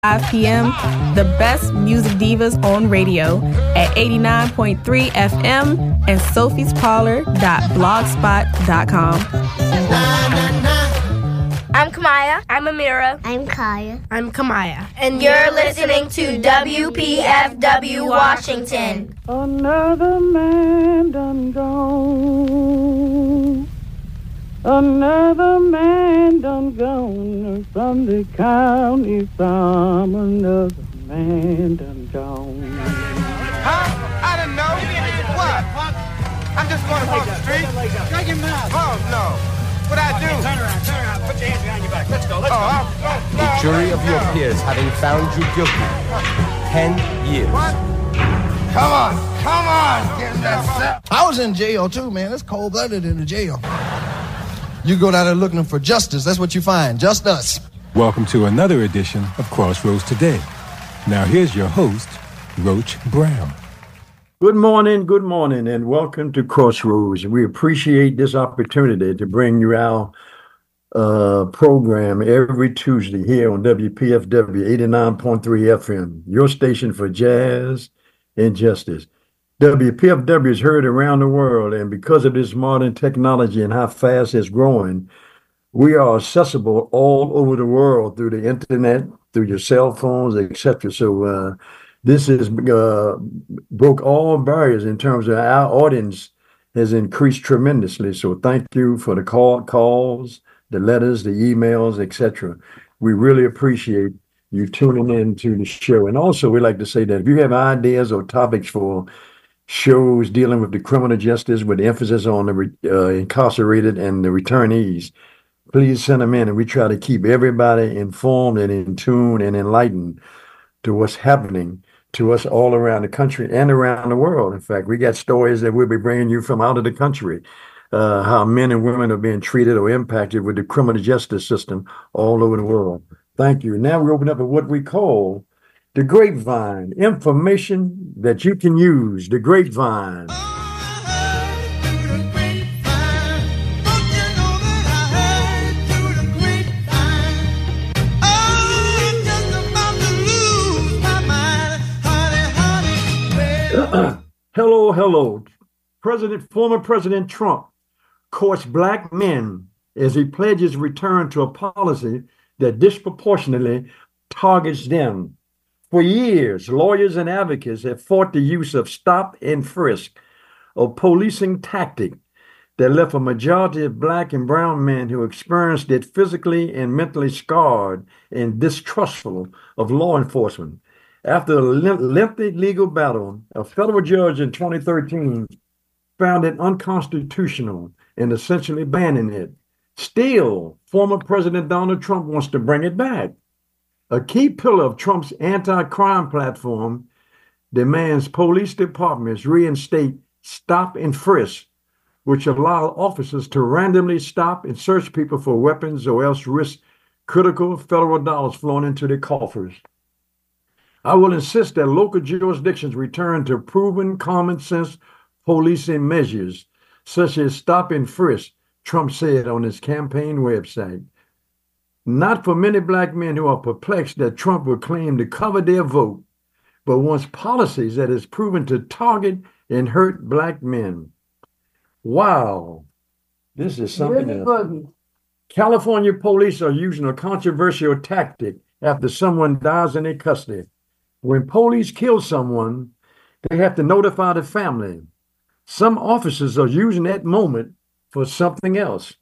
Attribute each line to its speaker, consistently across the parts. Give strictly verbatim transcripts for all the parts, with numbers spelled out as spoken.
Speaker 1: five p.m. The best music divas on radio at eighty-nine point three F M and sophies parlor dot blogspot dot com.
Speaker 2: I'm Kamaya.
Speaker 3: I'm Amira.
Speaker 4: I'm Kaya.
Speaker 5: I'm Kamaya.
Speaker 2: And you're listening to W P F W Washington.
Speaker 6: Another man done gone. Another man done gone from the county farm. Another man done gone.
Speaker 7: Huh? I didn't know. What? I'm just going across the street.
Speaker 8: Shut your mouth.
Speaker 7: Oh, no. What I do?
Speaker 8: Turn around, turn around. Put your hands behind your back. Let's go, let's
Speaker 7: oh,
Speaker 8: go.
Speaker 7: I'm, oh,
Speaker 9: the
Speaker 7: no,
Speaker 9: jury
Speaker 7: no,
Speaker 9: of your
Speaker 7: no.
Speaker 9: peers having found you guilty. Ten years.
Speaker 7: What? Come on, come on. Get in that cell.
Speaker 10: I was in jail, too, man. It's cold-blooded in the jail. You go down there looking for justice. That's what you find. Just us.
Speaker 11: Welcome to another edition of Crossroads Today. Now here's your host, Roach Brown.
Speaker 12: Good morning, good morning, and welcome to Crossroads. We appreciate this opportunity to bring you our uh, program every Tuesday here on W P F W eighty-nine point three F M, your station for jazz and justice. W P F W is heard around the world, and because of this modern technology and how fast it's growing, we are accessible all over the world through the internet, through your cell phones, et cetera. So uh, this has uh, broke all barriers in terms of our audience has increased tremendously. So thank you for the call, calls, the letters, the emails, et cetera. We really appreciate you tuning in to the show. And also, we like to say that if you have ideas or topics for shows dealing with the criminal justice with emphasis on the uh, incarcerated and the returnees, please send them in, and we try to keep everybody informed and in tune and enlightened to what's happening to us all around the country and around the world. In fact, we got stories that we'll be bringing you from out of the country, uh, how men and women are being treated or impacted with the criminal justice system all over the world. Thank you. Now we open up at what we call the Grapevine, information that you can use. The Grapevine. Hello, hello. President, former President Trump courts black men as he pledges return to a policy that disproportionately targets them. For years, lawyers and advocates have fought the use of stop and frisk, a policing tactic that left a majority of black and brown men who experienced it physically and mentally scarred and distrustful of law enforcement. After a lengthy legal battle, a federal judge in twenty thirteen found it unconstitutional and essentially banning it. Still, former President Donald Trump wants to bring it back. A key pillar of Trump's anti-crime platform demands police departments reinstate stop and frisk, which allow officers to randomly stop and search people for weapons or else risk critical federal dollars flowing into their coffers. I will insist that local jurisdictions return to proven common sense policing measures, such as stop and frisk, Trump said on his campaign website. Not for many black men who are perplexed that Trump will claim to cover their vote, but wants policies that is proven to target and hurt black men. Wow. This is something else. California police are using a controversial tactic after someone dies in their custody. When police kill someone, they have to notify the family. Some officers are using that moment for something else.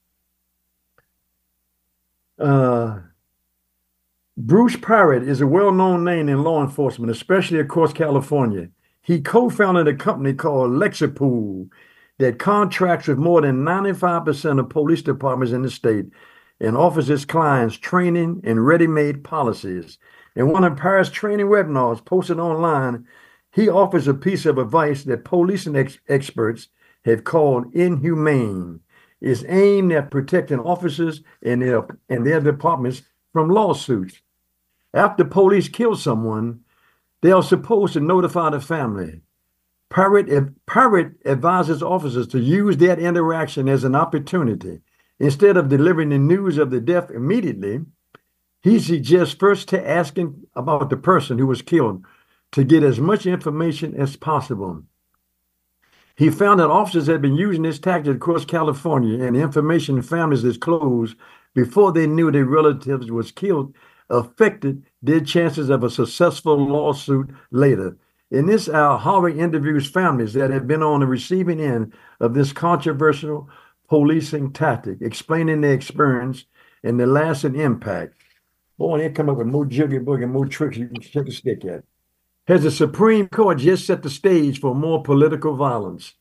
Speaker 12: Uh, Bruce Parrott is a well-known name in law enforcement, especially across California. He co-founded a company called Lexipol that contracts with more than ninety-five percent of police departments in the state and offers its clients training and ready-made policies. In one of Parrott's training webinars posted online, he offers a piece of advice that policing ex- experts have called inhumane. It's aimed at protecting officers and their, and their departments from lawsuits. After police kill someone, they are supposed to notify the family. Parrott, Parrott advises officers to use that interaction as an opportunity. Instead of delivering the news of the death immediately, He suggests first to asking about the person who was killed to get as much information as possible. He found that officers had been using this tactic across California, and the information families disclosed before they knew their relatives was killed affected their chances of a successful lawsuit later. In this hour, Harvey interviews families that have been on the receiving end of this controversial policing tactic, explaining their experience and the lasting impact. Boy, they come up with more jiggy boogie, more tricks you can take a stick at. Has the Supreme Court just set the stage for more political violence?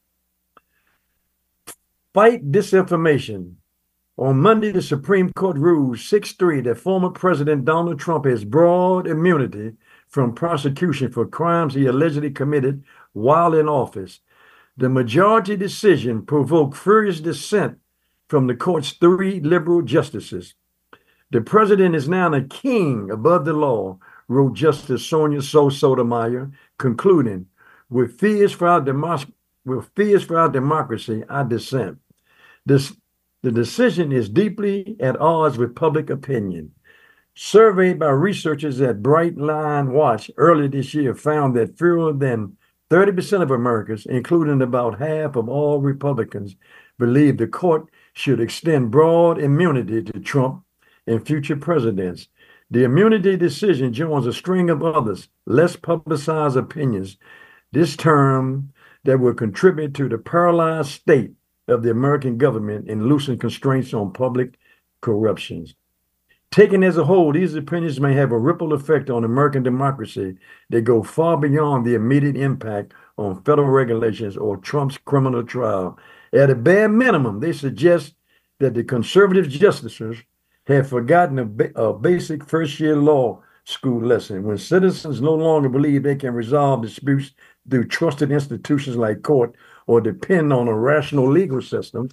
Speaker 12: Fight disinformation. On Monday, the Supreme Court ruled six three that former President Donald Trump has broad immunity from prosecution for crimes he allegedly committed while in office. The majority decision provoked furious dissent from the court's three liberal justices. The president is now a king above the law, wrote Justice Sonia Sotomayor, concluding, with fears for our, demo- with fears for our democracy, I dissent. This, the decision is deeply at odds with public opinion. Surveyed by researchers at Bright Line Watch earlier this year found that fewer than thirty percent of Americans, including about half of all Republicans, believe the court should extend broad immunity to Trump and future presidents. The immunity decision joins a string of others, less publicized opinions this term that will contribute to the paralyzed state of the American government and loosen constraints on public corruptions. Taken as a whole, these opinions may have a ripple effect on American democracy that go far beyond the immediate impact on federal regulations or Trump's criminal trial. At a bare minimum, they suggest that the conservative justices have forgotten a, ba- a basic first-year law school lesson. When citizens no longer believe they can resolve disputes through trusted institutions like court or depend on a rational legal system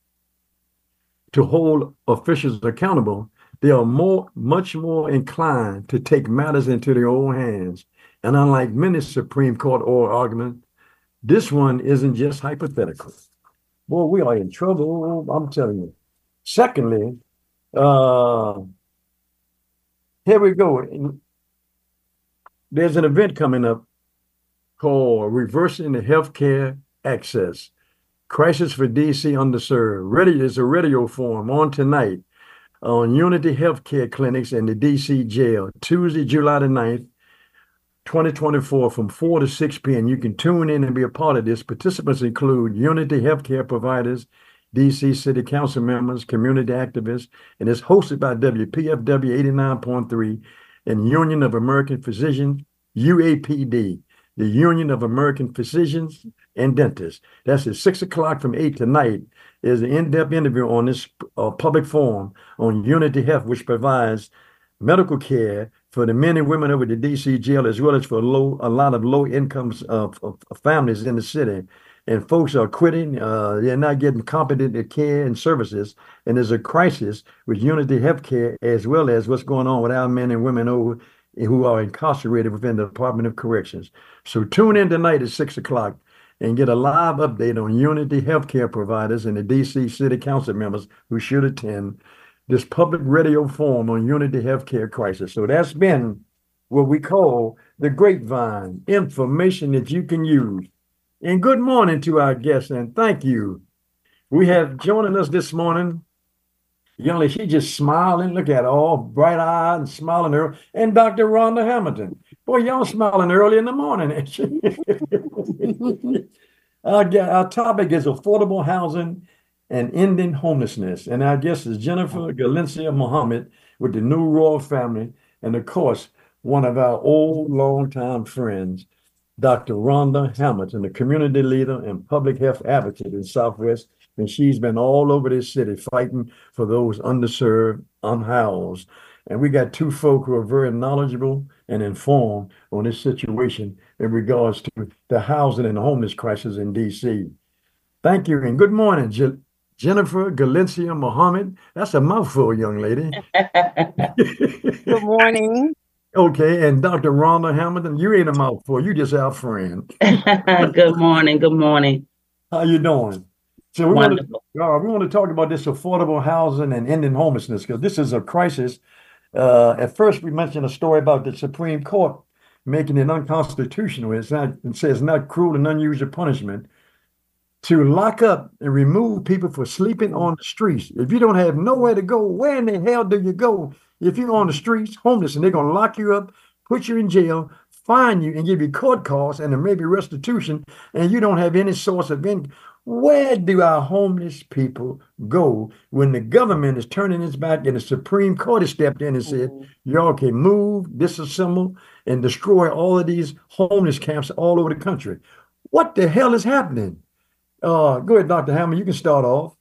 Speaker 12: to hold officials accountable, they are more, much more inclined to take matters into their own hands. And unlike many Supreme Court oral arguments, this one isn't just hypothetical. Boy, we are in trouble, I'm telling you. Secondly, uh, here we go. There's an event coming up called Reversing the Healthcare Access. Crisis for D C Underserved. Ready is a radio forum on tonight on Unity Healthcare Clinics in the D C jail, Tuesday, July the ninth, twenty twenty-four, from four to six p.m. You can tune in and be a part of this. Participants include Unity Healthcare providers, D C City Council members, community activists, and it's hosted by W P F W eighty-nine point three and Union of American Physicians, U A P D, the Union of American Physicians and Dentists. That's at six o'clock from eight tonight. Is an in-depth interview on this uh, public forum on Unity Health, which provides medical care for the men and women over the D C jail, as well as for low, a lot of low incomes of, of, of families in the city. And folks are quitting. Uh, they're not getting competent care and services. And there's a crisis with Unity Healthcare, as well as what's going on with our men and women over who are incarcerated within the Department of Corrections. So tune in tonight at six o'clock and get a live update on Unity Healthcare providers and the D C City Council members who should attend this public radio forum on Unity Healthcare crisis. So that's been what we call the grapevine, information that you can use. And good morning to our guests, and thank you. We have joining us this morning, young lady, she just smiling, look at her, all bright-eyed and smiling her, and Doctor Rhonda Hamilton. Boy, y'all smiling early in the morning, ain't you? our, our topic is affordable housing and ending homelessness. And our guest is Jennifer Galencia Muhammad with the New Royal family, and of course, one of our old, long-time friends, Doctor Rhonda Hamilton, a community leader and public health advocate in Southwest, and she's been all over this city fighting for those underserved, unhoused. And we got two folk who are very knowledgeable and informed on this situation in regards to the housing and homeless crisis in D C. Thank you, and good morning, Je- Jennifer Galencia Muhammad. That's a mouthful, young lady.
Speaker 3: Good morning.
Speaker 12: Okay, and Doctor Rhonda Hamilton, you ain't a mouthful. You just our friend.
Speaker 3: Good morning. Good morning.
Speaker 12: How you doing? So we want, to, uh, we want to talk about this affordable housing and ending homelessness, because this is a crisis Uh, at first, we mentioned a story about the Supreme Court making it unconstitutional. It's not, it says not cruel and unusual punishment to lock up and remove people for sleeping on the streets. If you don't have nowhere to go, where in the hell do you go? If you're on the streets, homeless, and they're going to lock you up, put you in jail, fine you, and give you court costs and maybe restitution, and you don't have any source of income. Where do our homeless people go when the government is turning its back and the Supreme Court has stepped in and said, mm-hmm. y'all can move, disassemble, and destroy all of these homeless camps all over the country? What the hell is happening? Uh, go ahead, Doctor Hammond. You can start off.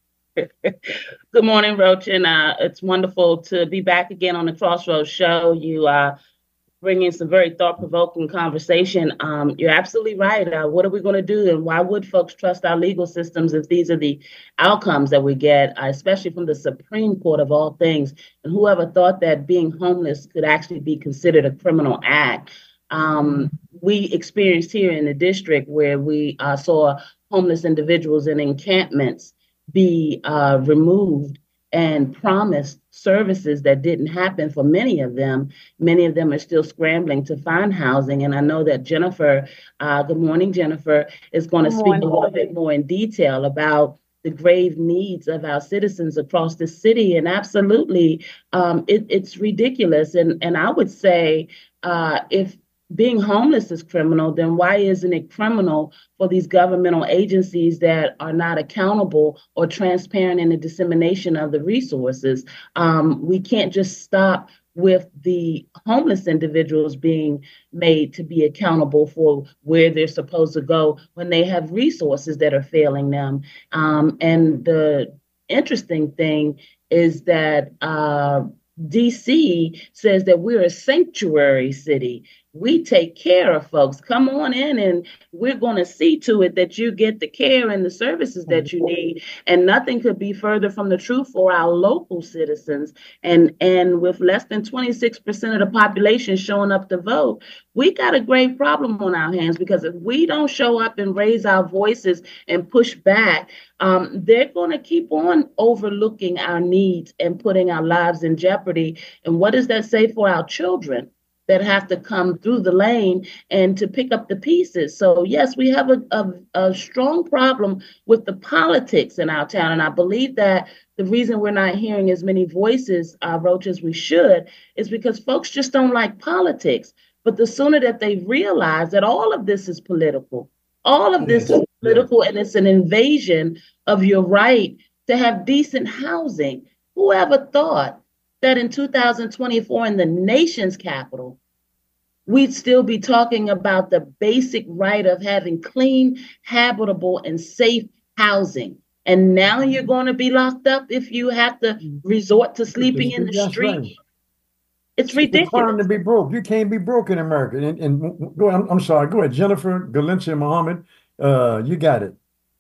Speaker 3: Good morning, Roach, and uh, it's wonderful to be back again on the Crossroads Show. You uh, bringing some very thought-provoking conversation. Um, you're absolutely right. Uh, what are we going to do, and why would folks trust our legal systems if these are the outcomes that we get, uh, especially from the Supreme Court of all things? And whoever thought that being homeless could actually be considered a criminal act? Um, we experienced here in the district where we uh, saw homeless individuals in encampments be uh, removed and promised services that didn't happen for many of them. Many of them are still scrambling to find housing. And I know that Jennifer, uh, good morning, Jennifer, is going to speak a little bit more in detail about the grave needs of our citizens across the city. And absolutely, um, it, it's ridiculous. And, and I would say uh, if being homeless is criminal, then why isn't it criminal for these governmental agencies that are not accountable or transparent in the dissemination of the resources? Um, we can't just stop with the homeless individuals being made to be accountable for where they're supposed to go when they have resources that are failing them. Um, and the interesting thing is that uh, D C says that we're a sanctuary city. We take care of folks. Come on in and we're going to see to it that you get the care and the services that you need. And nothing could be further from the truth for our local citizens. And, and with less than twenty-six percent of the population showing up to vote, we got a grave problem on our hands, because if we don't show up and raise our voices and push back, um, they're going to keep on overlooking our needs and putting our lives in jeopardy. And what does that say for our children that have to come through the lane and to pick up the pieces? So yes, we have a, a, a strong problem with the politics in our town. And I believe that the reason we're not hearing as many voices, uh, Roach, as we should, is because folks just don't like politics. But the sooner that they realize that all of this is political, all of this is political, and it's an invasion of your right to have decent housing. Whoever thought that in two thousand twenty-four in the nation's capital, we'd still be talking about the basic right of having clean, habitable, and safe housing. And now you're going to be locked up if you have to resort to sleeping in the street. Right. It's ridiculous.
Speaker 12: It's hard to be broke. You can't be broke in America. And, and go ahead, I'm, I'm sorry. Go ahead, Jennifer Galencia Muhammad. Uh, you got it.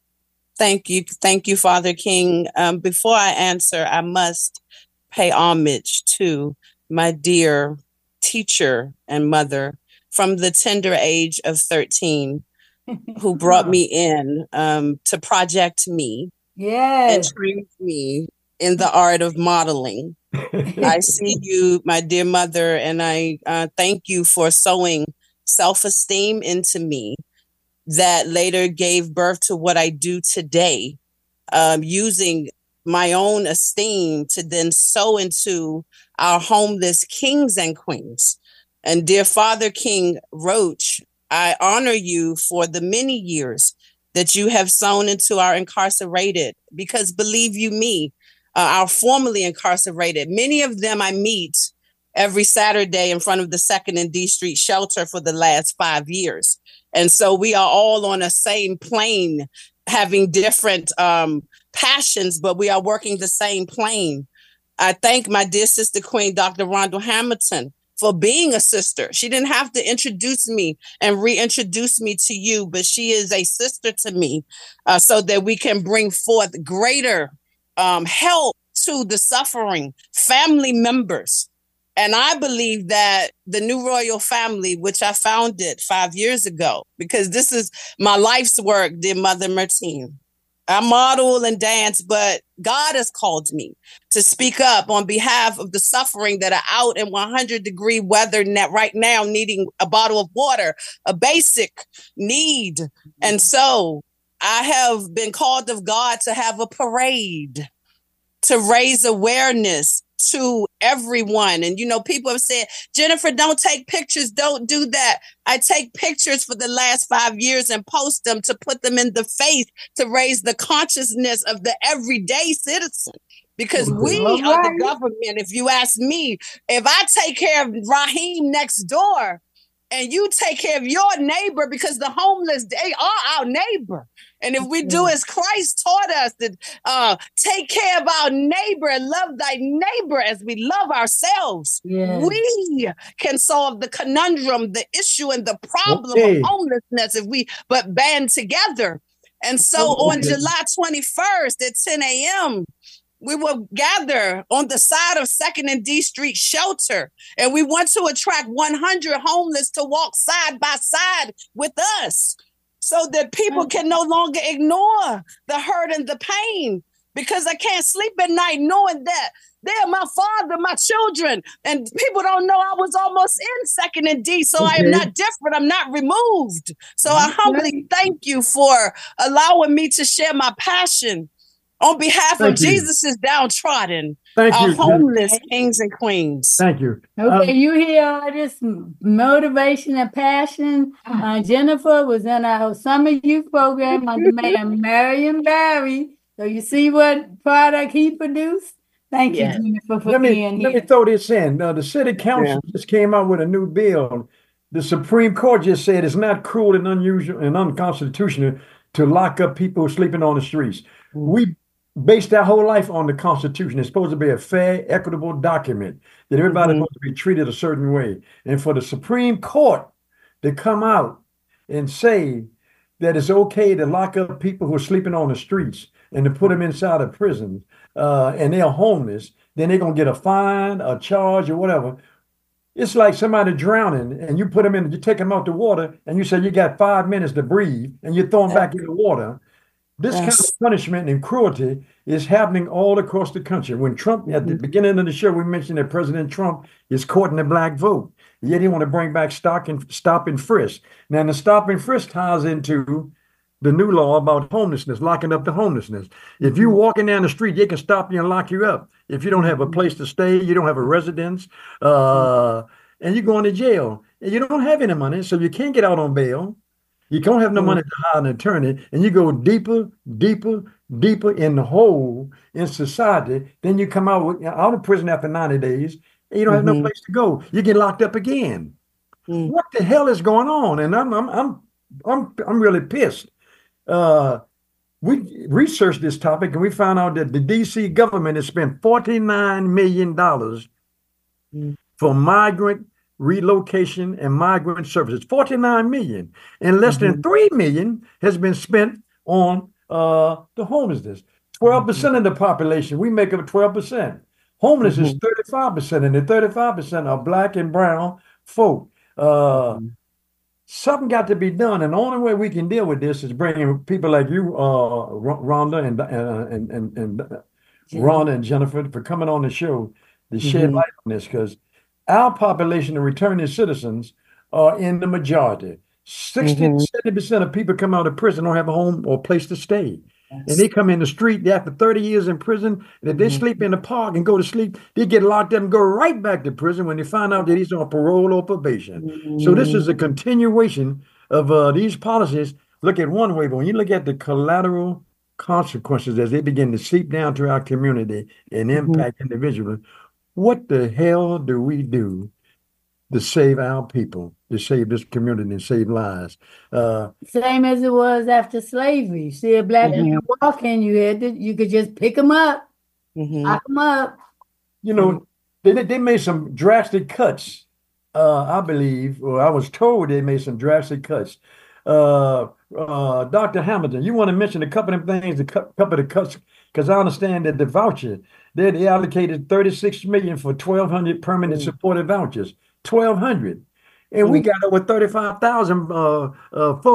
Speaker 4: Thank you. Thank you, Father King. Um, before I answer, I must pay homage to my dear teacher and mother from the tender age of thirteen, who brought me in um, to project me yes. and trained me in the art of modeling. I see you, my dear mother, and I uh, thank you for sowing self-esteem into me that later gave birth to what I do today, um, using my own esteem to then sow into our homeless kings and queens. And dear Father King Roach, I honor you for the many years that you have sown into our incarcerated, because believe you me, uh, our formerly incarcerated, many of them I meet every Saturday in front of the Second and D Street shelter for the last five years. And so we are all on the same plane, having different um, passions, but we are working the same plane. I thank my dear sister queen, Doctor Rhonda Hamilton, for being a sister. She didn't have to introduce me and reintroduce me to you, but she is a sister to me, uh, so that we can bring forth greater um, help to the suffering family members. And I believe that the New Royal Family, which I founded five years ago, because this is my life's work, dear Mother Martine, I model and dance, but God has called me to speak up on behalf of the suffering that are out in one hundred degree weather net right now, needing a bottle of water, a basic need. And so I have been called of God to have a parade to raise awareness to everyone. And, you know, people have said, Jennifer, don't take pictures. Don't do that. I take pictures for the last five years and post them to put them in the faith to raise the consciousness of the everyday citizen. Because we
Speaker 6: All
Speaker 4: are
Speaker 6: right.
Speaker 4: the government. If you ask me, if I take care of Raheem next door and you take care of your neighbor, because the homeless, they are our neighbor. And if we do as Christ taught us to uh, take care of our neighbor and love thy neighbor as we love ourselves,
Speaker 6: Yes.
Speaker 4: we can solve the conundrum, the issue, and the problem
Speaker 12: Okay.
Speaker 4: of homelessness if we but band together. And so on July twenty-first at ten a.m., we will gather on the side of second and D Street Shelter. And we want to attract one hundred homeless to walk side by side with us so that people can no longer ignore the hurt and the pain, because I can't sleep at night knowing that they're my father, my children, and people don't know I was almost in second and D, so I am
Speaker 12: Okay.
Speaker 4: not different. I'm not removed. So I humbly thank you for allowing me to share my passion on behalf
Speaker 12: Thank
Speaker 4: of
Speaker 12: you.
Speaker 4: Jesus' downtrodden,
Speaker 12: Thank
Speaker 4: our
Speaker 12: you.
Speaker 4: homeless kings and queens.
Speaker 12: Thank you.
Speaker 6: Okay,
Speaker 12: Um,
Speaker 6: you hear all this m- motivation and passion. Uh, Jennifer was in our summer youth program under man Marion Barry. So you see what product he produced? Thank
Speaker 3: Yes.
Speaker 6: you, Jennifer, for
Speaker 12: Let me
Speaker 6: being
Speaker 12: let me
Speaker 6: here.
Speaker 12: throw this in. Uh, the city council just came out with a new bill. The Supreme Court just said it's not cruel and unusual and unconstitutional to lock up people sleeping on the streets. We based our whole life on the Constitution. It's supposed to be a fair, equitable document that everybody's
Speaker 4: Mhm.
Speaker 12: supposed to be treated a certain way. And for the Supreme Court to come out and say that it's okay to lock up people who are sleeping on the streets and to put them inside of prisons, uh, and they're homeless, then they're going to get a fine, a charge, or whatever. It's like somebody drowning and you put them in, you take them out the water and you say you got five minutes to breathe and you throw them back in the water. This kind
Speaker 4: Yes.
Speaker 12: of punishment and cruelty is happening all across the country. When Trump, at the beginning of the show, we mentioned that President Trump is courting the black vote. Yet he want to bring back stock and stop and frisk. Now, the stop and frisk ties into the new law about homelessness, locking up the homelessness. If you're walking down the street, they can stop you and lock you up. If you don't have a place to stay, you don't have a residence, uh, and you're going to jail, and you don't have any money, so you can't get out on bail. You don't have no money to hire an attorney, and you go deeper, deeper, deeper in the hole in society. Then you come out with, out of prison after ninety days, and you don't have
Speaker 4: Mhm.
Speaker 12: no place to go. You get locked up again.
Speaker 4: Mm.
Speaker 12: What the hell is going on? And I'm I'm I'm I'm I'm really pissed. Uh, we researched this topic and we found out that the D C government has spent forty-nine million dollars
Speaker 4: Mm.
Speaker 12: for migrant relocation and migrant services. forty-nine million, and less than three million has been spent on uh, the homelessness. twelve percent of the population, we make up twelve percent. Homeless is thirty-five percent, and the thirty-five percent are black and brown folk. Uh, Something got to be done, and the only way we can deal with this is bringing people like you, uh, Rhonda and uh, and and and uh, Rhonda and Jennifer, for coming on the show to shed
Speaker 4: Mhm.
Speaker 12: light on this, because our population of returning citizens are in the majority. sixty to
Speaker 4: Mhm.
Speaker 12: seventy percent of people come out of prison don't have a home or place to stay. And they come in the street after thirty years in prison, and if they
Speaker 4: Mhm.
Speaker 12: sleep in the park and go to sleep, they get locked up and go right back to prison when they find out that he's on parole or probation. So this is a continuation of uh, these policies. Look at one way, but when you look at the collateral consequences as they begin to seep down to our community and impact individuals, what the hell do we do to save our people, to save this community and save lives? Uh,
Speaker 6: Same as it was after slavery. See a black
Speaker 12: Yeah.
Speaker 6: man walking, you had to, you could just pick him up,
Speaker 4: Mhm.
Speaker 6: lock him up.
Speaker 12: you know, they they made some drastic cuts. Uh, I believe, or I was told they made some drastic cuts. Uh, uh, Doctor Hamilton, you want to mention a couple of things, a cou- couple of cuts, because I understand that the voucher, they, they allocated thirty-six million for twelve hundred permanent supported vouchers, twelve hundred, and we got over thirty-five thousand uh, uh, folk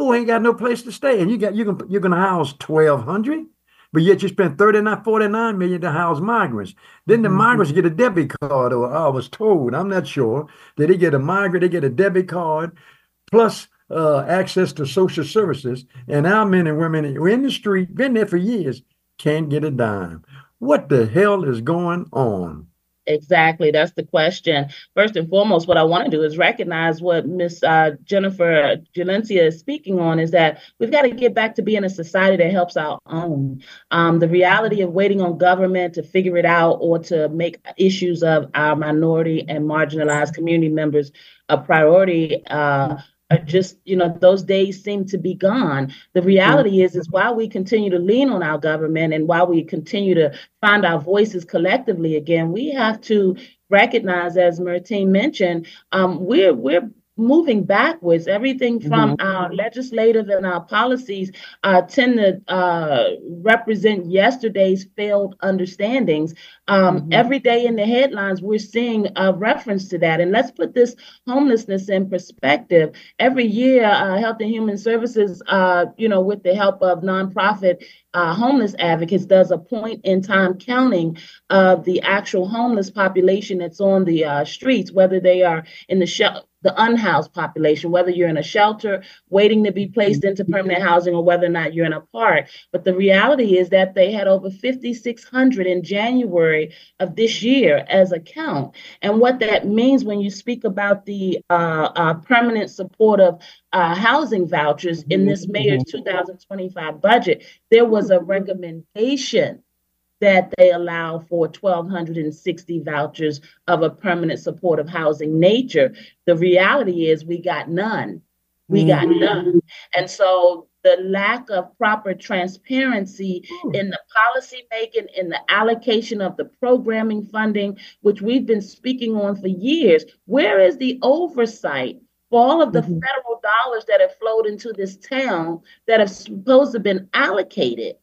Speaker 12: who ain't got no place to stay. And you got, you're gonna, you're gonna house twelve hundred, but yet you spend thirty-nine, forty-nine million to house migrants. Then the mm-hmm. migrants get a debit card, or I was told, I'm not sure, that they get a migrant, they get a debit card, plus uh, access to social services. And our men and women who are in the street, been there for years, can't get a dime. What the hell is going on?
Speaker 3: Exactly. That's the question. First and foremost, what I want to do is recognize what Miss Uh, Jennifer Jalencia is speaking on, is that we've got to get back to being a society that helps our own. Um, the reality of waiting on government to figure it out or to make issues of our minority and marginalized community members a priority uh, are just, you know, those days seem to be gone. The reality is, is while we continue to lean on our government and while we continue to find our voices collectively again, we have to recognize, as Martine mentioned, um, we're we're moving backwards. Everything from mm-hmm. our legislative and our policies uh, tend to uh, represent yesterday's failed understandings. Um, mm-hmm. Every day in the headlines, we're seeing a reference to that. And let's put this homelessness in perspective. Every year, uh, Health and Human Services, uh, you know, with the help of nonprofit uh, homeless advocates, does a point in time counting of the actual homeless population that's on the uh, streets, whether they are in the shelter, the unhoused population, whether you're in a shelter waiting to be placed into permanent housing or whether or not you're in a park. But the reality is that they had over fifty-six hundred in January of this year as a count. And what that means when you speak about the uh, uh, permanent supportive uh, housing vouchers in this mayor's two thousand twenty-five budget, there was a recommendation that they allow for one thousand two hundred sixty vouchers of a permanent supportive housing nature. The reality is we got none. We got none. And so the lack of proper transparency in the policy making, in the allocation of the programming funding, which we've been speaking on for years, where is the oversight for all of the mm-hmm. federal dollars that have flowed into this town that have supposed to have been allocated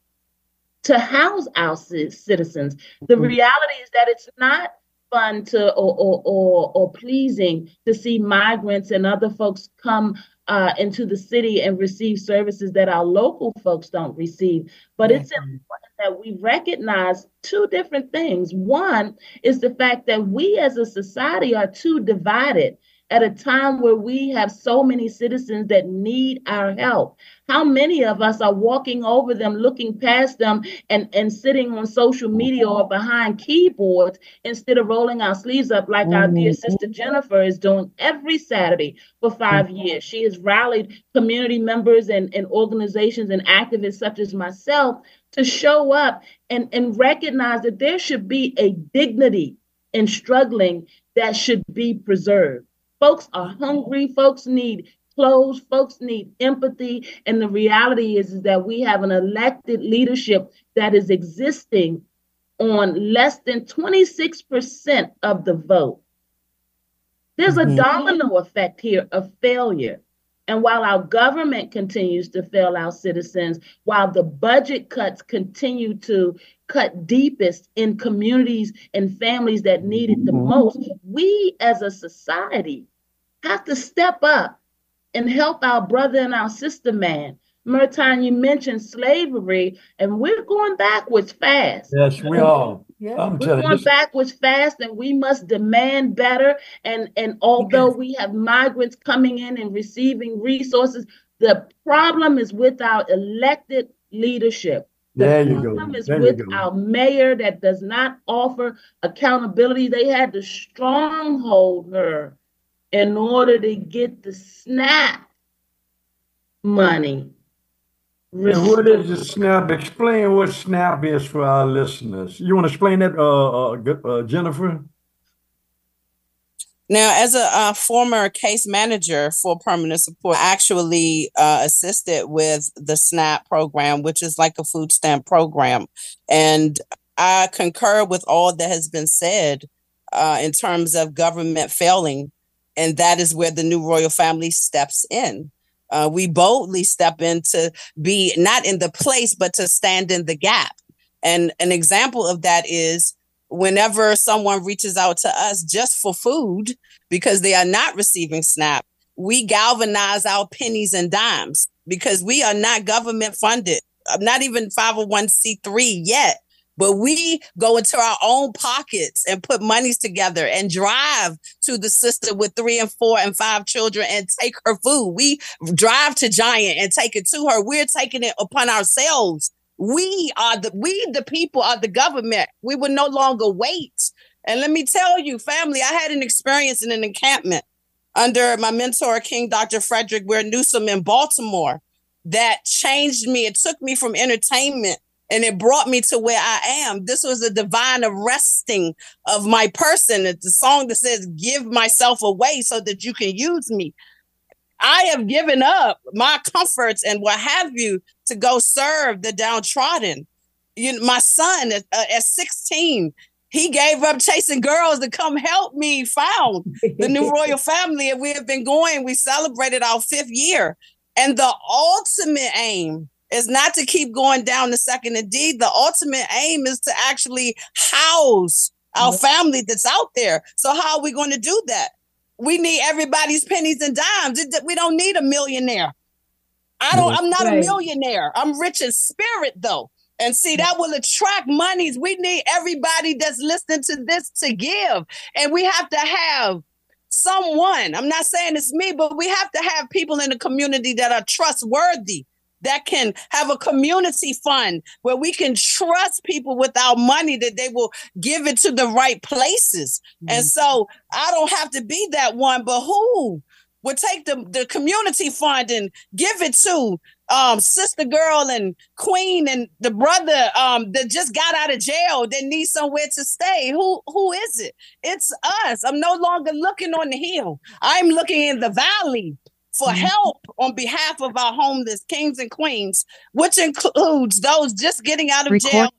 Speaker 3: to house our citizens? The reality is that it's not fun to or or or, or pleasing to see migrants and other folks come uh, into the city and receive services that our local folks don't receive. But it's important that we recognize two different things. One is the fact that we as a society are too divided at a time where we have so many citizens that need our help. How many of us are walking over them, looking past them, and, and sitting on social media or behind keyboards instead of rolling our sleeves up like our dear sister Jennifer is doing every Saturday for five years? She has rallied community members and, and organizations and activists such as myself to show up and, and recognize that there should be a dignity in struggling that should be preserved. Folks are hungry, folks need clothes, folks need empathy. And the reality is, is that we have an elected leadership that is existing on less than twenty-six percent of the vote. There's mm-hmm. a domino effect here of failure. And while our government continues to fail our citizens, while the budget cuts continue to cut deepest in communities and families that need it the most, we as a society have to step up and help our brother and our sister man. Martine, you mentioned slavery, and we're going backwards fast.
Speaker 12: Yes, we are.
Speaker 6: Yeah.
Speaker 12: I'm
Speaker 3: We're
Speaker 12: telling
Speaker 3: going
Speaker 12: you.
Speaker 3: backwards fast, and we must demand better. And, and although we have migrants coming in and receiving resources, the problem is with our elected leadership. The
Speaker 12: There you go.
Speaker 3: problem is
Speaker 12: There you
Speaker 3: with
Speaker 12: go.
Speaker 3: our mayor that does not offer accountability. They had to stronghold her in order to get the SNAP money.
Speaker 12: And what is the SNAP? Explain what SNAP is for our listeners. You want to explain that, uh, uh, uh, Jennifer?
Speaker 4: Now, as a uh, former case manager for permanent support, I actually uh, assisted with the SNAP program, which is like a food stamp program. And I concur with all that has been said uh, in terms of government failing. And that is where the new royal family steps in. Uh, we boldly step in to be not in the place, but to stand in the gap. And an example of that is whenever someone reaches out to us just for food because they are not receiving SNAP, we galvanize our pennies and dimes. because we are not government funded. I'm not even five oh one c three yet. But we go into our own pockets and put monies together and drive to the sister with three and four and five children and take her food. We drive to Giant and take it to her. We're taking it upon ourselves. We are the we the people are the government. We will no longer wait. And let me tell you, family, I had an experience in an encampment under my mentor, King Doctor Frederick Ware Newsom in Baltimore, that changed me. It took me from entertainment and it brought me to where I am. This was a divine arresting of my person. It's a song that says, give myself away so that you can use me. I have given up my comforts and what have you to go serve the downtrodden. You know, my son at, uh, at sixteen, he gave up chasing girls to come help me found the New Royal Family. And we have been going, we celebrated our fifth year. And the ultimate aim is not to keep going down the second and D. The ultimate aim is to actually house our family that's out there. So how are we going to do that? We need everybody's pennies and dimes. We don't need a millionaire. I don't, I'm not a millionaire. I'm rich in spirit though. And see, that will attract monies. We need everybody that's listening to this to give. And we have to have someone, I'm not saying it's me, but we have to have people in the community that are trustworthy, that can have a community fund where we can trust people with our money, that they will give it to the right places. Mm-hmm. And so I don't have to be that one, but who would take the, the community fund and give it to um, Sister Girl and Queen and the brother um, that just got out of jail that needs somewhere to stay? Who Who is it? It's us. I'm no longer looking on the hill. I'm looking in the valley for help on behalf of our homeless kings and queens, which includes those just getting out of Record. jail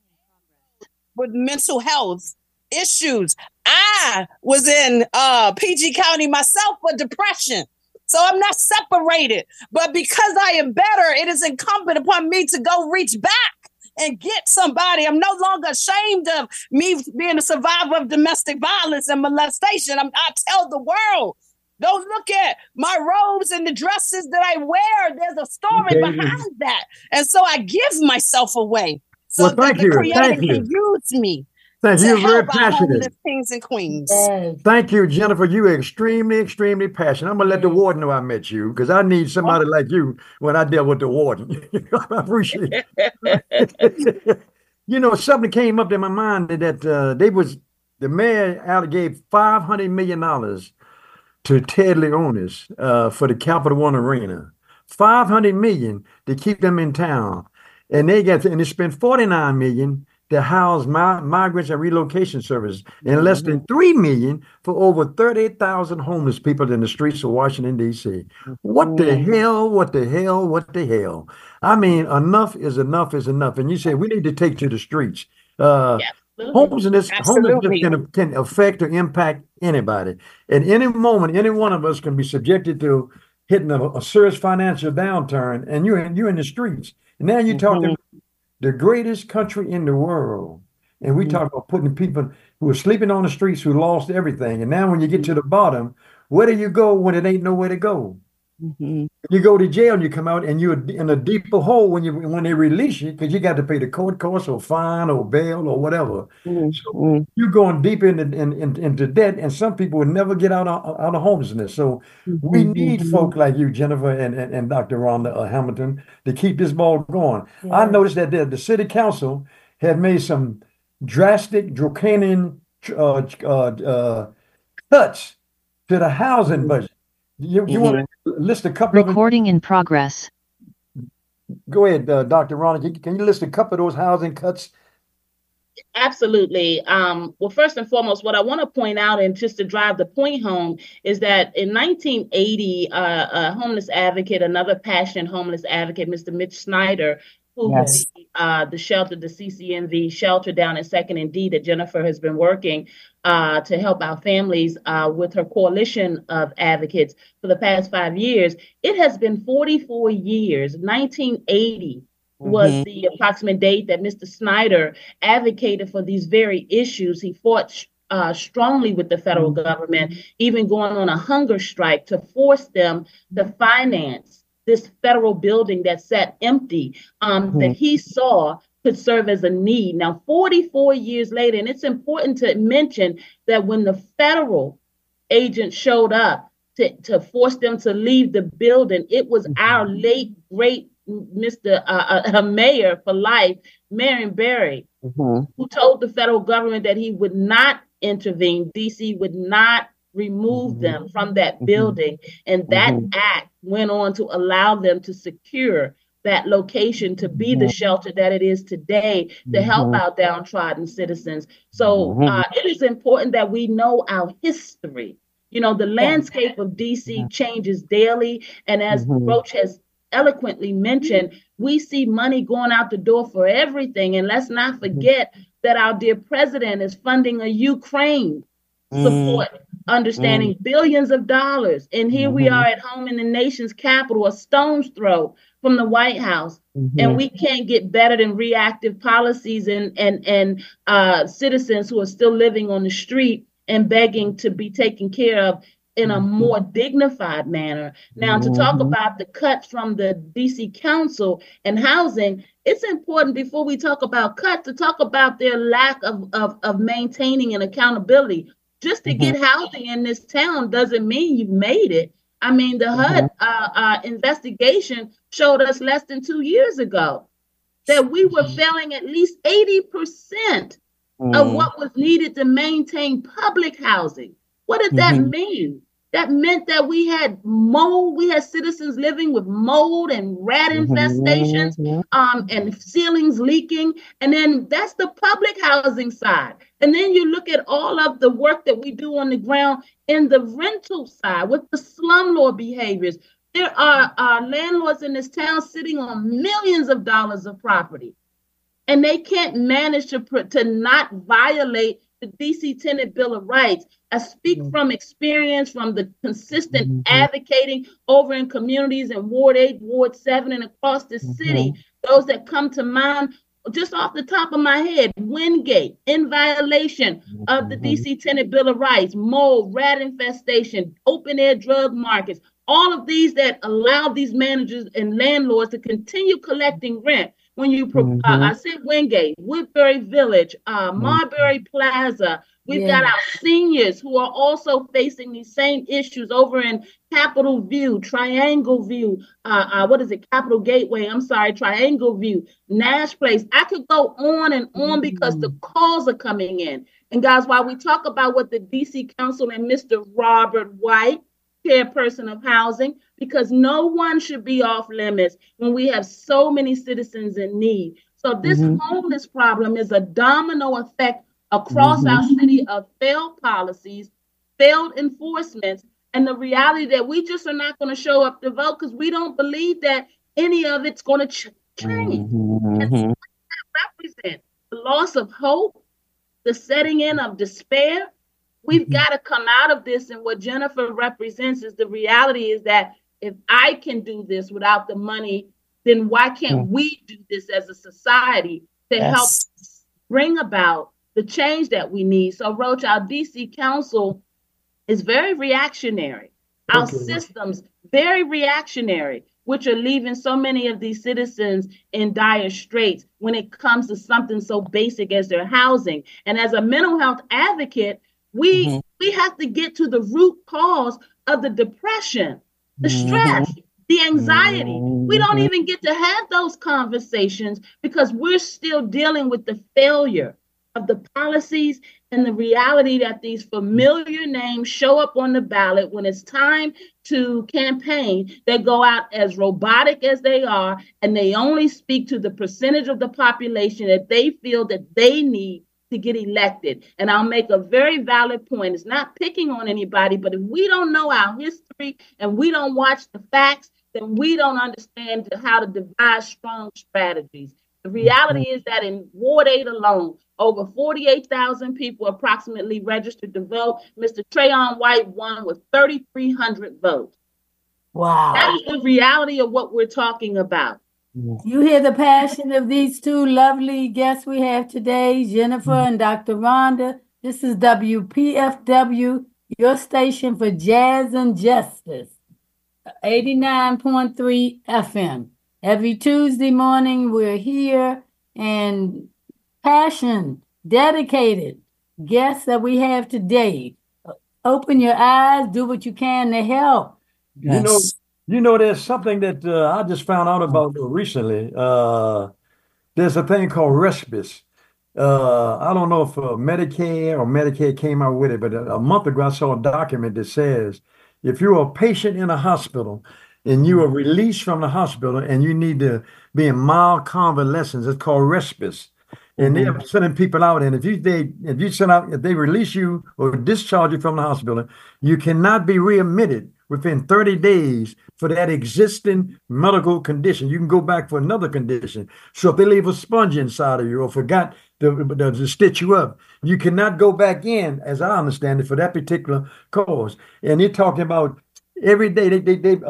Speaker 4: with mental health issues. I was in uh, P G County myself for depression. So I'm not separated. But because I am better, it is incumbent upon me to go reach back and get somebody. I'm no longer ashamed of me being a survivor of domestic violence and molestation. I'm, I tell the world, don't look at my robes and the dresses that I wear. There's a story okay. behind that. And so I give myself away so
Speaker 12: well,
Speaker 4: that the
Speaker 12: you.
Speaker 4: Creator
Speaker 12: thank
Speaker 4: can
Speaker 12: you.
Speaker 4: use me.
Speaker 12: Thank
Speaker 4: to
Speaker 12: you. You're very
Speaker 4: help our
Speaker 12: passionate.
Speaker 4: homeless kings and queens.
Speaker 6: Yes.
Speaker 12: Thank you, Jennifer. You're extremely, extremely passionate. I'm going to let the warden know I met you because I need somebody like you when I deal with the warden. I appreciate it. You know, something came up in my mind that uh, they was, the mayor out gave five hundred million dollars to Ted Leonis uh, for the Capital One Arena. five hundred million dollars to keep them in town. And they got to, and they spent forty-nine million dollars to house my, migrants and relocation service, and mm-hmm. less than three million dollars for over thirty thousand homeless people in the streets of Washington, D C. Mm-hmm. What the hell, what the hell, what the hell? I mean, enough is enough is enough. And you say we need to take to the streets. Uh, yeah. Homelessness, homelessness can, can affect or impact anybody. At any moment, any one of us can be subjected to hitting a, a serious financial downturn, and you're in, you're in the streets. And now you're talking mm-hmm. the greatest country in the world. And we mm-hmm. talk about putting people who are sleeping on the streets who lost everything. And now when you get to the bottom, where do you go when it ain't nowhere to go? Mm-hmm. You go to jail and you come out and you're in a deeper hole when you when they release you because you got to pay the court costs or fine or bail or whatever. Mm-hmm. So you're going deep into, in, in, into debt, and some people will never get out of, out of homelessness. So mm-hmm. we need folk like you, Jennifer, and, and, and Doctor Rhonda uh, Hamilton, to keep this ball going. Yeah. I noticed that the, the city council had made some drastic, draconian uh, uh, uh, cuts to the housing budget. You, you mm-hmm. want to list a couple
Speaker 5: Recording
Speaker 12: of
Speaker 5: in progress.
Speaker 12: Go ahead, uh, Doctor Rhonda. Can you list a couple of those housing cuts?
Speaker 3: Absolutely. Um, well, first and foremost, what I want to point out, and just to drive the point home, is that in nineteen eighty, uh, a homeless advocate, another passionate homeless advocate, Mister Mitch Snyder, who yes. uh, the shelter, the C C N V shelter down in Second and D that Jennifer has been working uh, to help our families uh, with her coalition of advocates for the past five years. It has been forty-four years. nineteen eighty was mm-hmm. the approximate date that Mister Snyder advocated for these very issues. He fought uh, strongly with the federal mm-hmm. government, even going on a hunger strike to force them to finance this federal building that sat empty um, mm-hmm. that he saw could serve as a need. Now, forty-four years later, and it's important to mention that when the federal agent showed up to, to force them to leave the building, it was mm-hmm. our late, great Mister Uh, uh, Mayor for life, Marion Barry, mm-hmm. who told the federal government that he would not intervene. D C would not remove mm-hmm. them from that mm-hmm. building. And that mm-hmm. act went on to allow them to secure that location to be the shelter that it is today to mm-hmm. help our downtrodden citizens. So mm-hmm. uh, it is important that we know our history. You know, the landscape of D C changes daily. And as mm-hmm. Roach has eloquently mentioned, we see money going out the door for everything. And let's not forget mm-hmm. that our dear president is funding a Ukraine support, mm-hmm. understanding mm-hmm. billions of dollars. And here mm-hmm. we are at home in the nation's capital, a stone's throw from the White House. Mm-hmm. And we can't get better than reactive policies and, and, and uh, citizens who are still living on the street and begging to be taken care of in a more dignified manner. Now, to talk about the cuts from the D C Council and housing, it's important before we talk about cuts to talk about their lack of, of, of maintaining and accountability. Just to mm-hmm. get housing in this town doesn't mean you've made it. I mean, the mm-hmm. H U D uh, uh, investigation showed us less than two years ago that we were failing at least eighty percent mm-hmm. of what was needed to maintain public housing. What did that mm-hmm. mean? That meant that we had mold, we had citizens living with mold and rat infestations, mm-hmm. um, and ceilings leaking. And then that's the public housing side. And then you look at all of the work that we do on the ground in the rental side with the slumlord behaviors. There are uh, landlords in this town sitting on millions of dollars of property, and they can't manage to, to not violate the D C Tenant Bill of Rights. I speak mm-hmm. from experience, from the consistent mm-hmm. advocating over in communities in Ward eight, Ward seven, and across the mm-hmm. city. Those that come to mind, just off the top of my head, Wingate, in violation mm-hmm. of the D C Tenant Bill of Rights, mold, rat infestation, open-air drug markets, all of these that allow these managers and landlords to continue collecting rent. When you, pro- mm-hmm. uh, I said Wingate, Woodbury Village, uh, Marbury Plaza, we've yeah. got our seniors who are also facing these same issues over in Capitol View, Triangle View, uh, uh, what is it, Capitol Gateway, I'm sorry, Triangle View, Nash Place. I could go on and on mm-hmm. because the calls are coming in. And guys, while we talk about what the D C Council and Mister Robert White, chairperson of housing, because no one should be off limits when we have so many citizens in need. So this mm-hmm. homeless problem is a domino effect across mm-hmm. our city of failed policies, failed enforcements, and the reality that we just are not going to show up to vote because we don't believe that any of it's going to ch- change. Mm-hmm. And what that represents the loss of hope, the setting in of despair. We've mm-hmm. got to come out of this. And what Jennifer represents is the reality is that if I can do this without the money, then why can't mm-hmm. we do this as a society to yes. help bring about the change that we need? So, Roach, our D C Council is very reactionary. Our okay. systems, very reactionary, which are leaving so many of these citizens in dire straits when it comes to something so basic as their housing. And as a mental health advocate, We mm-hmm. we have to get to the root cause of the depression, the stress, mm-hmm. the anxiety. Mm-hmm. We don't even get to have those conversations because we're still dealing with the failure of the policies and the reality that these familiar names show up on the ballot when it's time to campaign. They go out as robotic as they are, and they only speak to the percentage of the population that they feel that they need to get elected. And I'll make a very valid point. It's not picking on anybody, but if we don't know our history and we don't watch the facts, then we don't understand how to devise strong strategies. The reality is that in Ward eight alone, over forty-eight thousand people approximately registered to vote. Mister Trayon White won with thirty-three hundred votes.
Speaker 6: Wow.
Speaker 3: That is the reality of what we're talking about.
Speaker 6: You hear the passion of these two lovely guests we have today, Jennifer and Doctor Rhonda. This is W P F W, your station for jazz and justice. eighty-nine point three F M. Every Tuesday morning, we're here, and passion, dedicated guests that we have today. Open your eyes, do what you can to help.
Speaker 12: Yes. You know, you know, there's something that uh, I just found out about recently. Uh, there's a thing called respite. Uh, I don't know if uh, Medicare or Medicaid came out with it, but a, a month ago I saw a document that says if you're a patient in a hospital and you are released from the hospital and you need to be in mild convalescence, it's called respite. And mm-hmm. they're sending people out, and if you they if you send out if they release you or discharge you from the hospital, you cannot be readmitted within thirty days for that existing medical condition. You can go back for another condition. So if they leave a sponge inside of you or forgot to, to, to stitch you up, you cannot go back in, as I understand it, for that particular cause. And you're talking about every day they they, they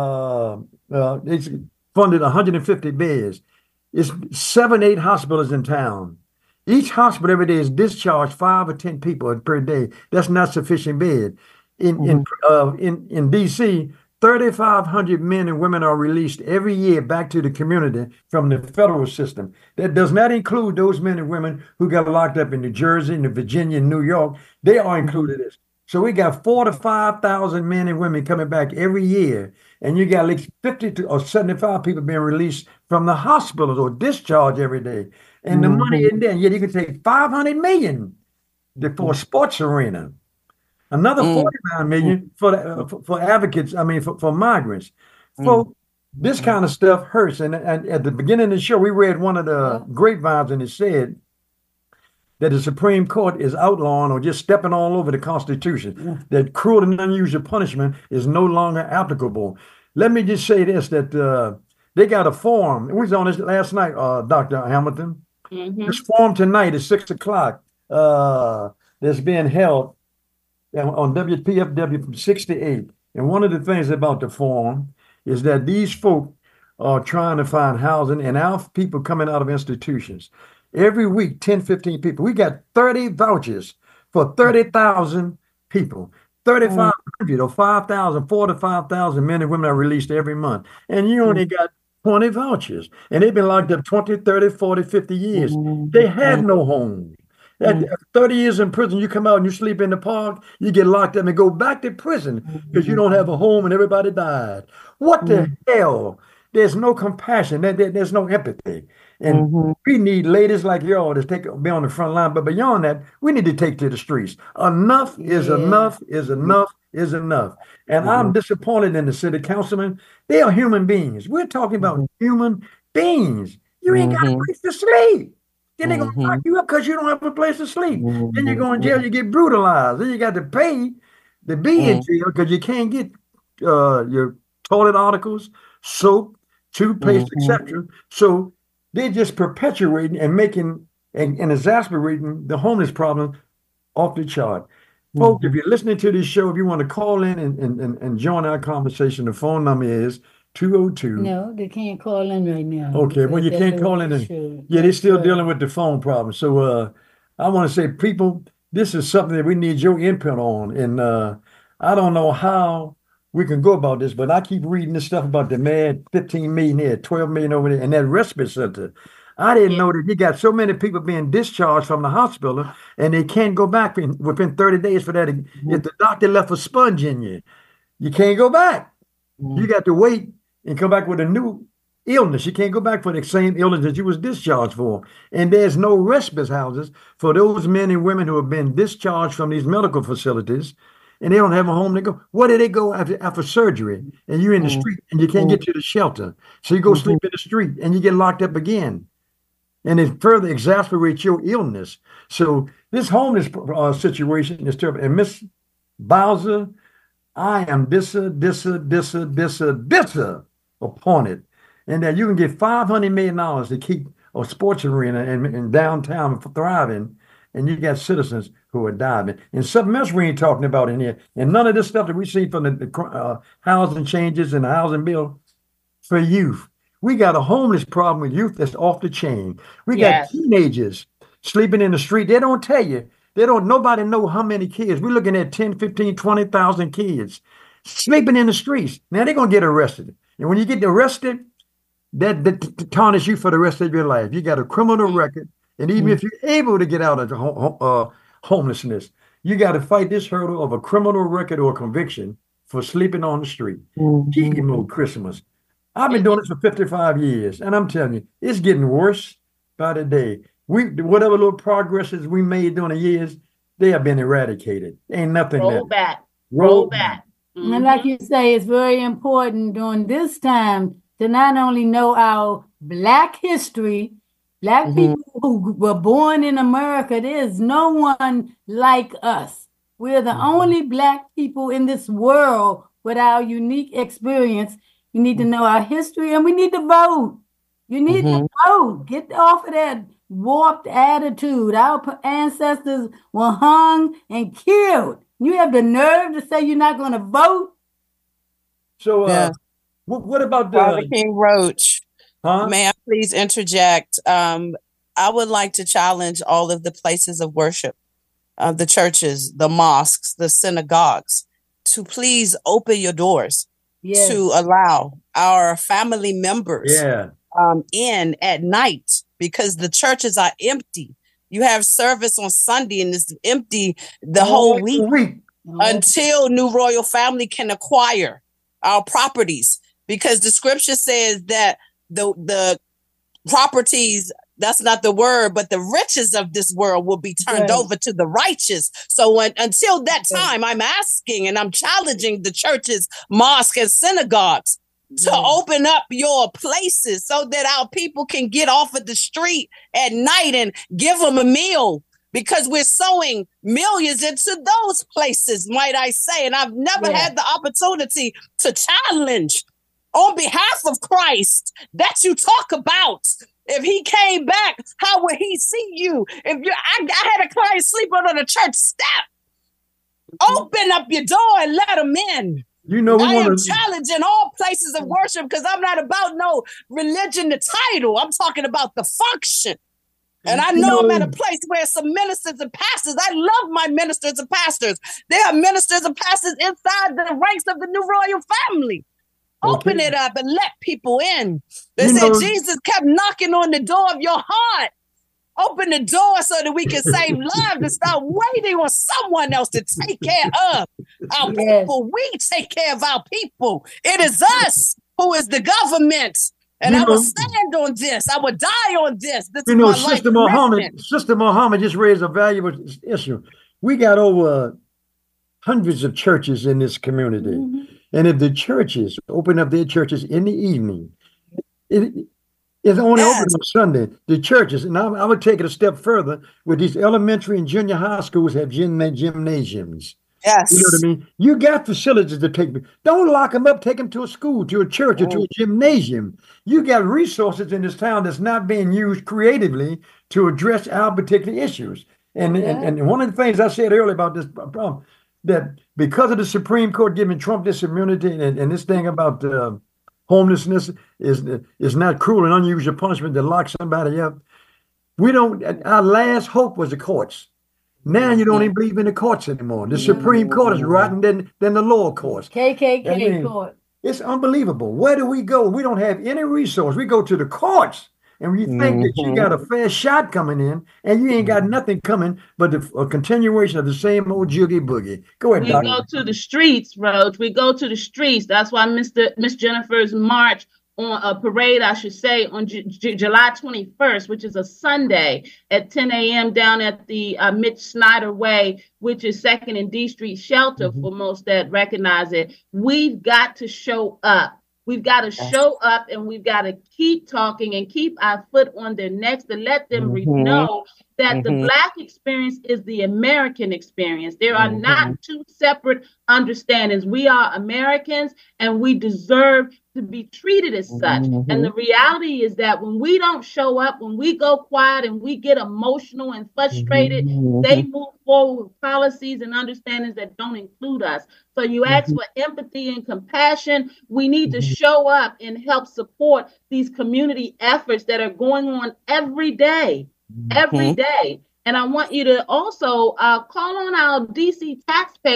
Speaker 12: uh uh they funded one hundred fifty beds. It's seven, eight hospitals in town. Each hospital every day is discharged five or ten people per day. That's not sufficient bed. In mm-hmm. in uh, in in D C, thirty-five hundred men and women are released every year back to the community from the federal system. That does not include those men and women who got locked up in New Jersey, New Virginia, New York. They are included in this. So we got four to five thousand men and women coming back every year, and you got at least fifty to, or seventy-five people being released from the hospitals or discharged every day. And mm-hmm. the money in there, yet you can take five hundred million for a sports arena, another mm-hmm. forty-nine million for, the, uh, for for advocates. I mean, for, for migrants. Mm-hmm. So this kind of stuff hurts. And, and at the beginning of the show, we read one of the grapevines, and it said that the Supreme Court is outlawing or just stepping all over the Constitution, yeah. that cruel and unusual punishment is no longer applicable. Let me just say this, that uh, they got a forum. We was on this last night, uh, Doctor Hamilton. Mm-hmm. This forum tonight at six o'clock uh, that's being held on W P F W from six to eight. And one of the things about the forum is that these folk are trying to find housing, and our people coming out of institutions. Every week, ten, fifteen people. We got thirty vouchers for thirty thousand people. thirty-five hundred or five thousand, four to five thousand men and women are released every month. And you only got twenty vouchers. And they've been locked up twenty, thirty, forty, fifty years. They had no home. At thirty years in prison, you come out and you sleep in the park, you get locked up and go back to prison because you don't have a home and everybody died. What the hell? There's no compassion. There, there, there's no empathy. And mm-hmm. we need ladies like y'all to take be on the front line. But beyond that, we need to take to the streets. Enough is yeah. enough is enough is enough. And mm-hmm. I'm disappointed in the city councilmen. They are human beings. We're talking about mm-hmm. human beings. You ain't mm-hmm. got a place to sleep. Then they're mm-hmm. going to lock you up because you don't have a place to sleep. Mm-hmm. Then you go in jail, you get brutalized. Then you got to pay to be mm-hmm. in jail because you can't get uh, your toilet articles, soap, toothpaste, mm-hmm. et cetera. So they're just perpetuating and making and, and exasperating the homeless problem off the chart. Mm-hmm. Folks, if you're listening to this show, if you want to call in and, and, and, and join our conversation, the phone number is two oh two.
Speaker 6: No, they can't call in right now.
Speaker 12: Okay, well, you can't call in. And, sure. Yeah, they're still sure. dealing with the phone problem. So uh, I want to say, people, this is something that we need your input on. And uh, I don't know how we can go about this, but I keep reading this stuff about the man, fifteen million here, twelve million over there, and that respite center. I didn't yeah. know that you got so many people being discharged from the hospital and they can't go back in, within thirty days for that. Mm-hmm. If the doctor left a sponge in you, you can't go back. Mm-hmm. You got to wait and come back with a new illness. You can't go back for the same illness that you was discharged for. And there's no respite houses for those men and women who have been discharged from these medical facilities and they don't have a home to go. Where do they go after, after surgery? And you're in the street and you can't get to the shelter. So you go sleep in the street and you get locked up again. And it further exasperates your illness. So this homeless uh, situation is terrible. And Miss Bowser, I am dissa, dissa, dissa, dissa, dissa upon it. And that you can get five hundred million dollars to keep a sports arena in, in downtown thriving, and you got citizens who are dying. And something else we ain't talking about in here, and none of this stuff that we see from the, the uh, housing changes and the housing bill for youth. We got a homeless problem with youth that's off the chain. We yes. got teenagers sleeping in the street. They don't tell you. They don't, nobody know how many kids. We're looking at ten, fifteen, twenty thousand kids sleeping in the streets. Now they're gonna get arrested, and when you get arrested, that, that tarnish you for the rest of your life. You got a criminal record, and even mm-hmm. if you're able to get out of ho- uh, homelessness, you got to fight this hurdle of a criminal record or conviction for sleeping on the street. Mm-hmm. Gee, Christmas. I've been doing this for fifty-five years, and I'm telling you, it's getting worse by the day. We whatever little progresses we made during the years, they have been eradicated. Ain't nothing
Speaker 3: Roll
Speaker 12: left.
Speaker 3: back. Roll, Roll back. back.
Speaker 6: Mm-hmm. And like you say, it's very important during this time to not only know our Black history, Black mm-hmm. people who were born in America. There's no one like us. We're the mm-hmm. only Black people in this world with our unique experience. You need to know our history, and we need to vote. You need mm-hmm. to vote. Get off of that warped attitude. Our ancestors were hung and killed. You have the nerve to say you're not going to vote?
Speaker 12: So, uh,
Speaker 4: yeah.
Speaker 12: what, what about the
Speaker 4: Father King Roach?
Speaker 12: Huh?
Speaker 4: May I please interject? Um, I would like to challenge all of the places of worship, uh, the churches, the mosques, the synagogues, to please open your doors. Yes. To allow our family members
Speaker 12: yeah.
Speaker 4: um, in at night, because the churches are empty. You have service on Sunday and it's empty the oh, whole week, week. Oh. until New Royal Family can acquire our properties, because the scripture says that the the properties, that's not the word, but the riches of this world will be turned right. over to the righteous. So when, until that time, I'm asking and I'm challenging the churches, mosques, and synagogues to right. open up your places so that our people can get off of the street at night and give them a meal, because we're sowing millions into those places, might I say. And I've never yeah. had the opportunity to challenge on behalf of Christ that you talk about. If he came back, how would he see you? If you, I, I had a client sleep on a church step. Open up your door and let him in.
Speaker 12: You know, we
Speaker 4: I
Speaker 12: wanna...
Speaker 4: am challenging all places of worship, because I'm not about no religion, the title. I'm talking about the function. And I know, you know I'm at a place where some ministers and pastors, I love my ministers and pastors. There are ministers and pastors inside the ranks of the New Royal Family. Open okay. it up and let people in. They you said know, Jesus kept knocking on the door of your heart. Open the door so that we can save lives and stop waiting on someone else to take care of our yes. people. We take care of our people. It is us who is the government. And you I know, will stand on this. I would die on this. This
Speaker 12: you
Speaker 4: is
Speaker 12: know,
Speaker 4: my
Speaker 12: Sister
Speaker 4: life
Speaker 12: Muhammad, Sister Muhammad just raised a valuable issue. We got over uh, hundreds of churches in this community. Mm-hmm. And if the churches open up their churches in the evening, it, it's only yes. open on Sunday. The churches, and I, I would take it a step further, with these elementary and junior high schools have gym, gymnasiums.
Speaker 4: Yes.
Speaker 12: You know what I mean? You got facilities to take. Don't lock them up. Take them to a school, to a church, or to a gymnasium. You got resources in this town that's not being used creatively to address our particular issues. And, yeah. and, and one of the things I said earlier about this problem, that because of the Supreme Court giving Trump this immunity, and, and this thing about uh, homelessness is is not cruel and unusual punishment to lock somebody up. We don't. Our last hope was the courts. Now you don't even believe in the courts anymore. The Supreme Court is rotten than than the lower courts.
Speaker 6: K K K
Speaker 12: I mean,
Speaker 6: court.
Speaker 12: It's unbelievable. Where do we go? We don't have any resource. We go to the courts. And we think mm-hmm. that you got a fair shot coming in, and you ain't got nothing coming but the, a continuation of the same old joogie boogie. Go ahead,
Speaker 3: We
Speaker 12: Doctor
Speaker 3: go to the streets, Roach. We go to the streets. That's why Mister Miss Jennifer's march on a parade, I should say, on J- J- July twenty-first, which is a Sunday at ten a.m. down at the uh, Mitch Snyder Way, which is Second and D Street Shelter mm-hmm. for most that recognize it. We've got to show up. We've got to show up, and we've got to keep talking and keep our foot on their necks to let them mm-hmm. know that mm-hmm. the Black experience is the American experience. There are mm-hmm. not two separate understandings. We are Americans, and we deserve to be treated as such. Mm-hmm. And the reality is that when we don't show up, when we go quiet and we get emotional and frustrated, mm-hmm. they move forward with policies and understandings that don't include us. So you ask mm-hmm. for empathy and compassion. We need to show up and help support these community efforts that are going on every day, mm-hmm. every day. And I want you to also uh, call on our D C taxpayers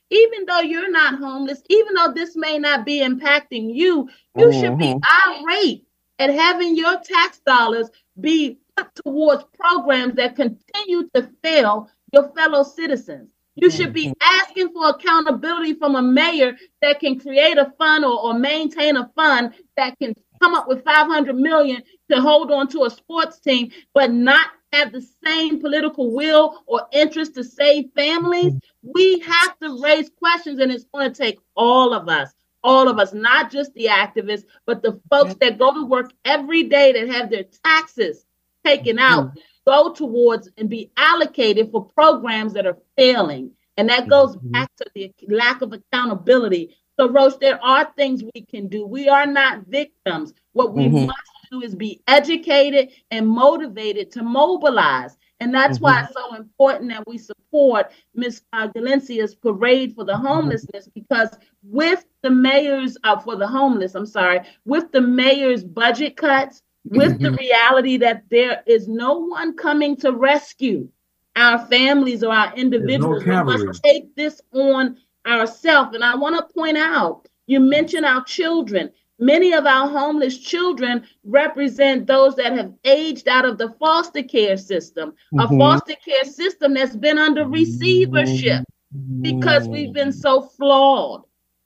Speaker 3: even though you're not homeless, even though this may not be impacting you, you mm-hmm. should be irate at having your tax dollars be put towards programs that continue to fail your fellow citizens. You should be asking for accountability from a mayor that can create a fund or, or maintain a fund that can come up with five hundred million to hold on to a sports team, but not have the same political will or interest to save families. We have to raise questions, and it's going to take all of us, all of us, not just the activists, but the folks that go to work every day that have their taxes taken out, go towards and be allocated for programs that are failing. And that goes back to the lack of accountability. So, Roach, there are things we can do. We are not victims. What we mm-hmm. must do is be educated and motivated to mobilize. And that's mm-hmm. why it's so important that we support Miz Galencia's parade for the homelessness, because with the mayor's, uh, for the homeless, I'm sorry, with the mayor's budget cuts, with mm-hmm. the reality that there is no one coming to rescue our families or our individuals, no we must take this on ourselves. And I want to point out, you mentioned our children. Many of our homeless children represent those that have aged out of the foster care system, mm-hmm. a foster care system that's been under receivership because we've been so flawed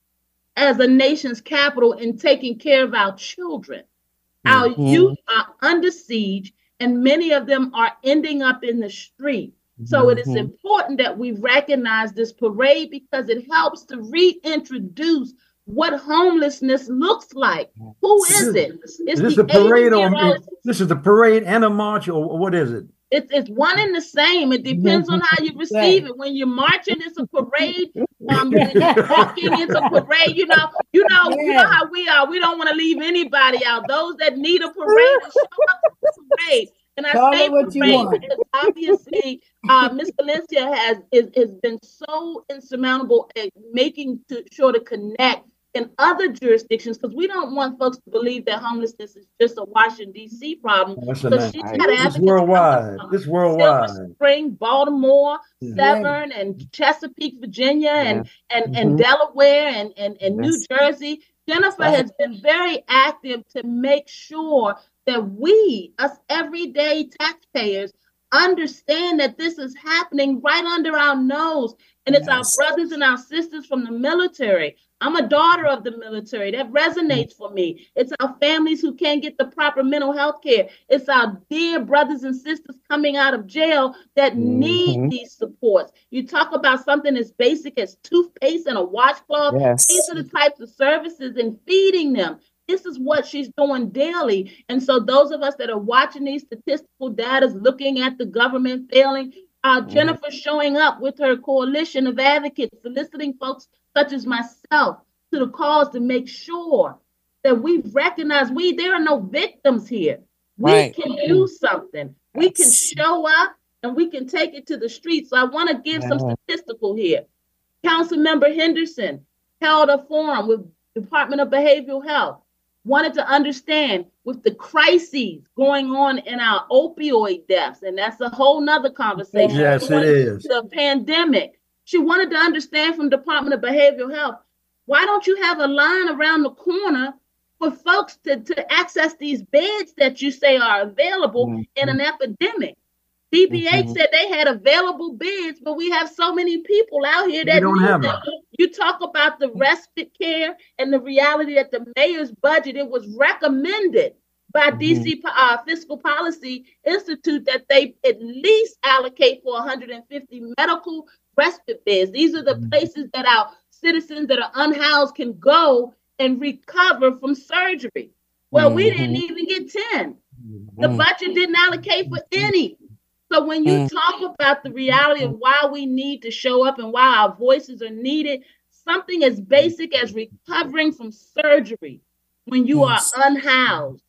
Speaker 3: as a nation's capital in taking care of our children. Our mm-hmm. youth are under siege, and many of them are ending up in the street. So it is important that we recognize this parade because it helps to reintroduce what homelessness looks like. Who is it? It's
Speaker 12: is this a parade or this is the parade and a march, or what is it?
Speaker 3: It's it's one and the same. It depends on how you receive it. When you're marching, it's a parade. Um, when you're walking, it's a parade. You know, you know, yeah. you know how we are. We don't want to leave anybody out. Those that need a parade, show up to the parade. And I
Speaker 6: Call
Speaker 3: say
Speaker 6: what you want.
Speaker 3: because obviously uh, Miz Valencia has is, has been so insurmountable at making to, sure to connect in other jurisdictions, because we don't want folks to believe that homelessness is just a Washington, D C problem.
Speaker 12: So she's got it's worldwide. It's worldwide.
Speaker 3: Silver Spring, Baltimore, yeah. Severn, and Chesapeake, Virginia, yeah. and and, mm-hmm. and Delaware, and, and, and New Jersey. Jennifer has been very active to make sure that we, us everyday taxpayers, understand that this is happening right under our nose. And it's yes. our brothers and our sisters from the military. I'm a daughter of the military. That resonates for me. It's our families who can't get the proper mental health care. It's our dear brothers and sisters coming out of jail that mm-hmm. need these supports. You talk about something as basic as toothpaste and a washcloth. Yes. These are the types of services, and feeding them. This is what she's doing daily. And so those of us that are watching these statistical data, looking at the government failing, uh, Jennifer showing up with her coalition of advocates, soliciting folks such as myself to the cause to make sure that we recognize we there are no victims here. We right. can do something. We can show up and we can take it to the streets. So I want to give yeah. some statistical here. Councilmember Henderson held a forum with Department of Behavioral Health. Wanted to understand with the crises going on in our opioid deaths, and that's a whole nother conversation.
Speaker 12: Yes, it is.
Speaker 3: The pandemic. She wanted to understand from Department of Behavioral Health, why don't you have a line around the corner for folks to, to access these beds that you say are available mm-hmm. in an epidemic? D B H mm-hmm. said they had available beds, but we have so many people out here that
Speaker 12: don't
Speaker 3: need
Speaker 12: have
Speaker 3: them. You talk about the respite care and the reality that the mayor's budget, it was recommended by mm-hmm. D C uh, Fiscal Policy Institute that they at least allocate for one hundred fifty medical respite beds. These are the mm-hmm. places that our citizens that are unhoused can go and recover from surgery. Well, mm-hmm. we didn't even get ten. Mm-hmm. The budget didn't allocate for any. So when you mm-hmm. talk about the reality of why we need to show up and why our voices are needed, something as basic as recovering from surgery when you yes. are unhoused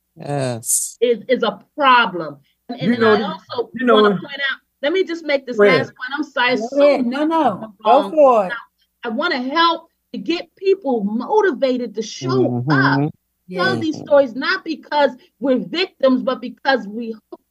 Speaker 4: yes.
Speaker 3: is, is a problem. And, and,
Speaker 12: know,
Speaker 3: and I also
Speaker 12: you know,
Speaker 3: want to point out, let me just make this last point. I'm sorry.
Speaker 6: Go
Speaker 3: so
Speaker 6: ahead. No, no. Go for it.
Speaker 3: I want to help to get people motivated to show
Speaker 4: mm-hmm.
Speaker 3: up.
Speaker 6: Yes.
Speaker 3: Tell these stories not because we're victims, but because we hope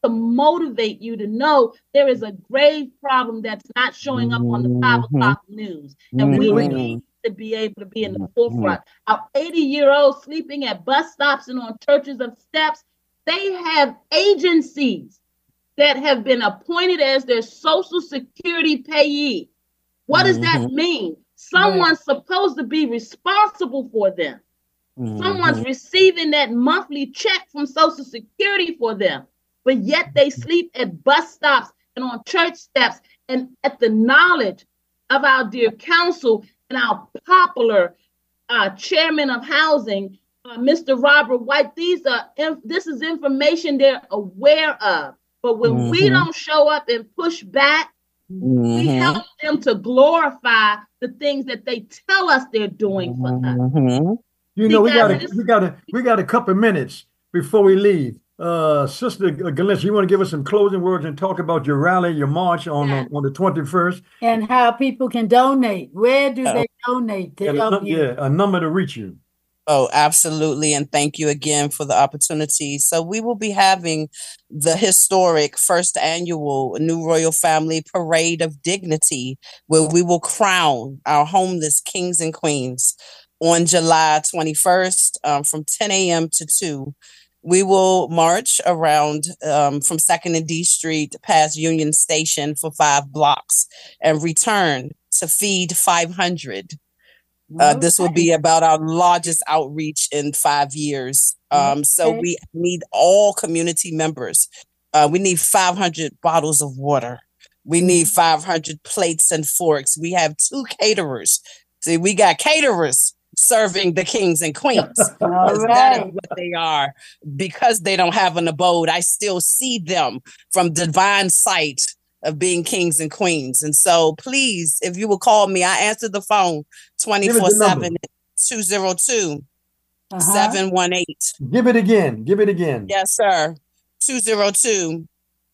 Speaker 3: to motivate you to know there is a grave problem that's not showing up on the five o'clock news. And we need to be able to be in the forefront. Our eighty-year-olds sleeping at bus stops and on churches of steps, they have agencies that have been appointed as their Social Security payee. What does that mean? Someone's supposed to be responsible for them. Mm-hmm. Someone's receiving that monthly check from Social Security for them, but yet they sleep at bus stops and on church steps, and at the knowledge of our dear council and our popular uh, chairman of housing, uh, Mister Robert White. These are inf- this is information they're aware of. But when mm-hmm. we don't show up and push back, mm-hmm. we help them to glorify the things that they tell us they're doing for
Speaker 12: mm-hmm.
Speaker 3: us.
Speaker 12: You know, we got a, we got a, we got a couple of minutes before we leave. Uh, Sister Galencia, you want to give us some closing words and talk about your rally, your march on yeah. uh, on the twenty-first,
Speaker 6: and how people can donate. Where do uh, they donate to help
Speaker 12: a,
Speaker 6: you?
Speaker 12: Yeah, a number to reach you.
Speaker 4: Oh, absolutely. And thank you again for the opportunity. So we will be having the historic first annual New Royal Family Parade of Dignity, where we will crown our homeless kings and queens on July twenty-first um, from ten a.m. to two. We will march around um, from second and D Street past Union Station for five blocks and return to feed five hundred. Uh, this will be about our largest outreach in five years. Um, so we need all community members. Uh, we need five hundred bottles of water. We need five hundred plates and forks. We have two caterers. See, we got caterers serving the kings and queens.
Speaker 6: All right.
Speaker 4: That is what they are. Because they don't have an abode, I still see them from divine sight of being kings and queens. And so please, if you will call me, I answer the phone twenty-four seven, two oh two, seven one eight.
Speaker 12: Give it again. Give it again.
Speaker 4: Yes, sir. two oh two,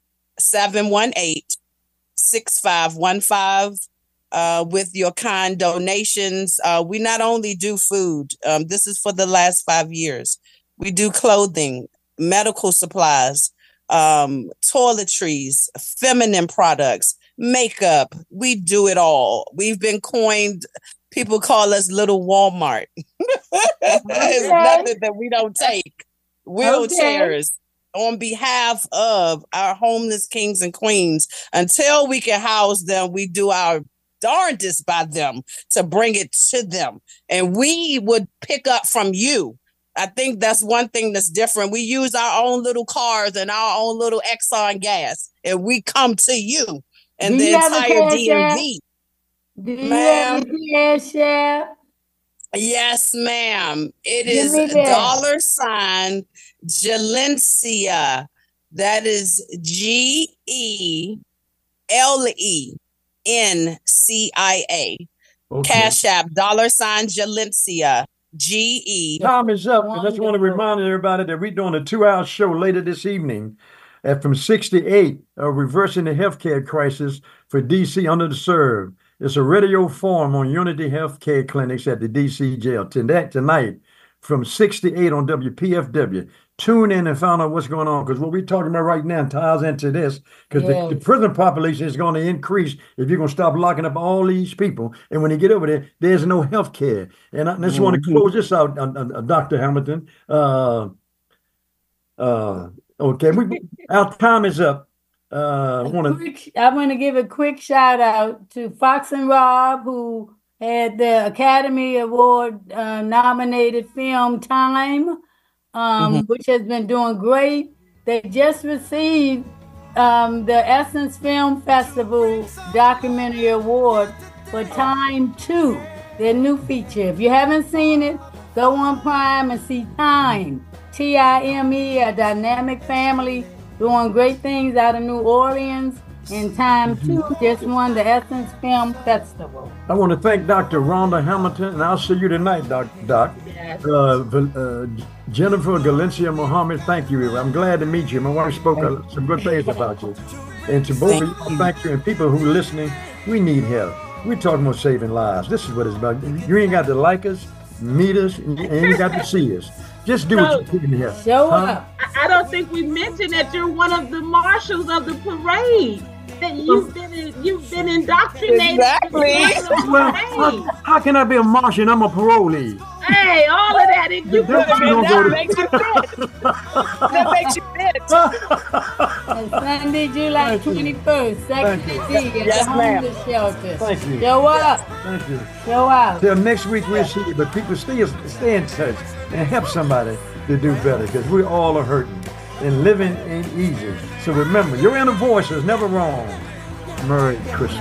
Speaker 4: seven one eight, six five one five. Uh, with your kind donations. Uh, we not only do food, um, this is for the last five years. We do clothing, medical supplies, um, toiletries, feminine products, makeup. We do it all. We've been coined, people call us Little Walmart. It's nothing that we don't take. Wheelchairs. Okay. On behalf of our homeless kings and queens, until we can house them, we do our darndest by them to bring it to them. And we would pick up from you. I think that's one thing that's different. We use our own little cars and our own little Exxon gas, and we come to you and
Speaker 6: Do
Speaker 4: the
Speaker 6: you
Speaker 4: entire D M V.
Speaker 6: Do you have a cash app?
Speaker 4: Yes, ma'am. It
Speaker 6: Give
Speaker 4: is
Speaker 6: me that.
Speaker 4: dollar sign Jalencia. That is G E L E N C I A. Okay. Cash App, dollar sign Jalencia, G E.
Speaker 12: Time is up. I just want to remind everybody that we're doing a two-hour show later this evening at from six to eight, uh, reversing the healthcare crisis for D C underserved. It's a radio forum on Unity Healthcare Clinics at the D C jail. Tonight, tonight from six to eight on W P F W. Tune in and find out what's going on, because what we're talking about right now ties into this, because yes. the, the prison population is going to increase if you're going to stop locking up all these people. And when you get over there, there's no health care. And I just mm-hmm. want to close this out, uh, uh, Doctor Hamilton. Uh, uh, okay, we, our time is up. Uh, I want
Speaker 6: to I want to give a quick shout out to Fox and Rob, who had the Academy Award uh, nominated film Time. Um, mm-hmm. which has been doing great. They just received um, the Essence Film Festival Documentary Award for Time two, their new feature. If you haven't seen it, go on Prime and see Time, T I M E, a dynamic family doing great things out of New Orleans. And Time two just won the Essence Film Festival.
Speaker 12: I want to thank Doctor Rhonda Hamilton, and I'll see you tonight, Doc. Doc. Yes. Uh, uh, Jennifer Galencia Muhammad, thank you. I'm glad to meet you. My wife spoke uh, some good things about you. And to both of you, thank you. And people who are listening, we need help. We're talking about saving lives. This is what it's about. You ain't got to like us, meet us, and you ain't got to see us. Just do what you can here.
Speaker 6: Show
Speaker 12: huh?
Speaker 6: up.
Speaker 3: I don't think we mentioned that you're one of the marshals of the parade. That you've been in, you've been indoctrinated.
Speaker 4: Exactly.
Speaker 12: Well, how, how can I be a marshal and I'm a parolee?
Speaker 3: Hey, all of that. If you
Speaker 12: That
Speaker 4: That makes you fit. That makes you fit.
Speaker 6: And Sunday, July twenty-first, Section D at
Speaker 4: Yes,
Speaker 6: the
Speaker 4: ma'am.
Speaker 6: homeless shelter.
Speaker 12: Thank you.
Speaker 6: Show up.
Speaker 12: Thank you.
Speaker 6: Show out.
Speaker 12: Till next week we'll see you, but people stay, stay in touch and help somebody to do better because we all are hurting and living ain't easy. So remember, your inner voice is never wrong. Merry Christmas.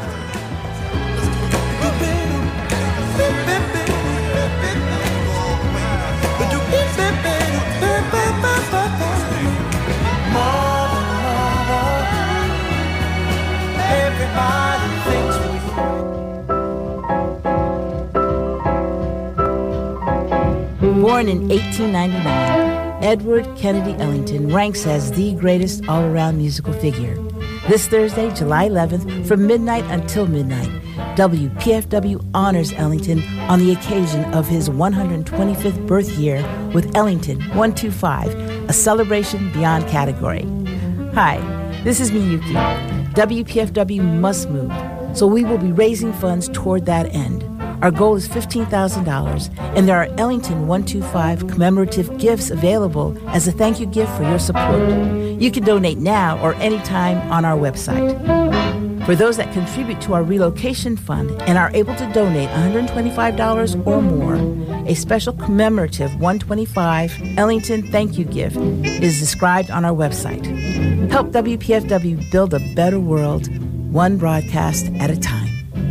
Speaker 5: Born in eighteen ninety-nine, Edward Kennedy Ellington ranks as the greatest all-around musical figure. This Thursday, July eleventh, from midnight until midnight, W P F W honors Ellington on the occasion of his one hundred twenty-fifth birth year with Ellington one two five, a celebration beyond category. Hi, this is Miyuki. W P F W must move, so we will be raising funds toward that end. Our goal is fifteen thousand dollars, and there are Ellington one two five commemorative gifts available as a thank you gift for your support. You can donate now or anytime on our website. For those that contribute to our relocation fund and are able to donate one hundred twenty-five dollars or more, a special commemorative one twenty-five Ellington thank you gift is described on our website. Help W P F W build a better world, one broadcast at a time.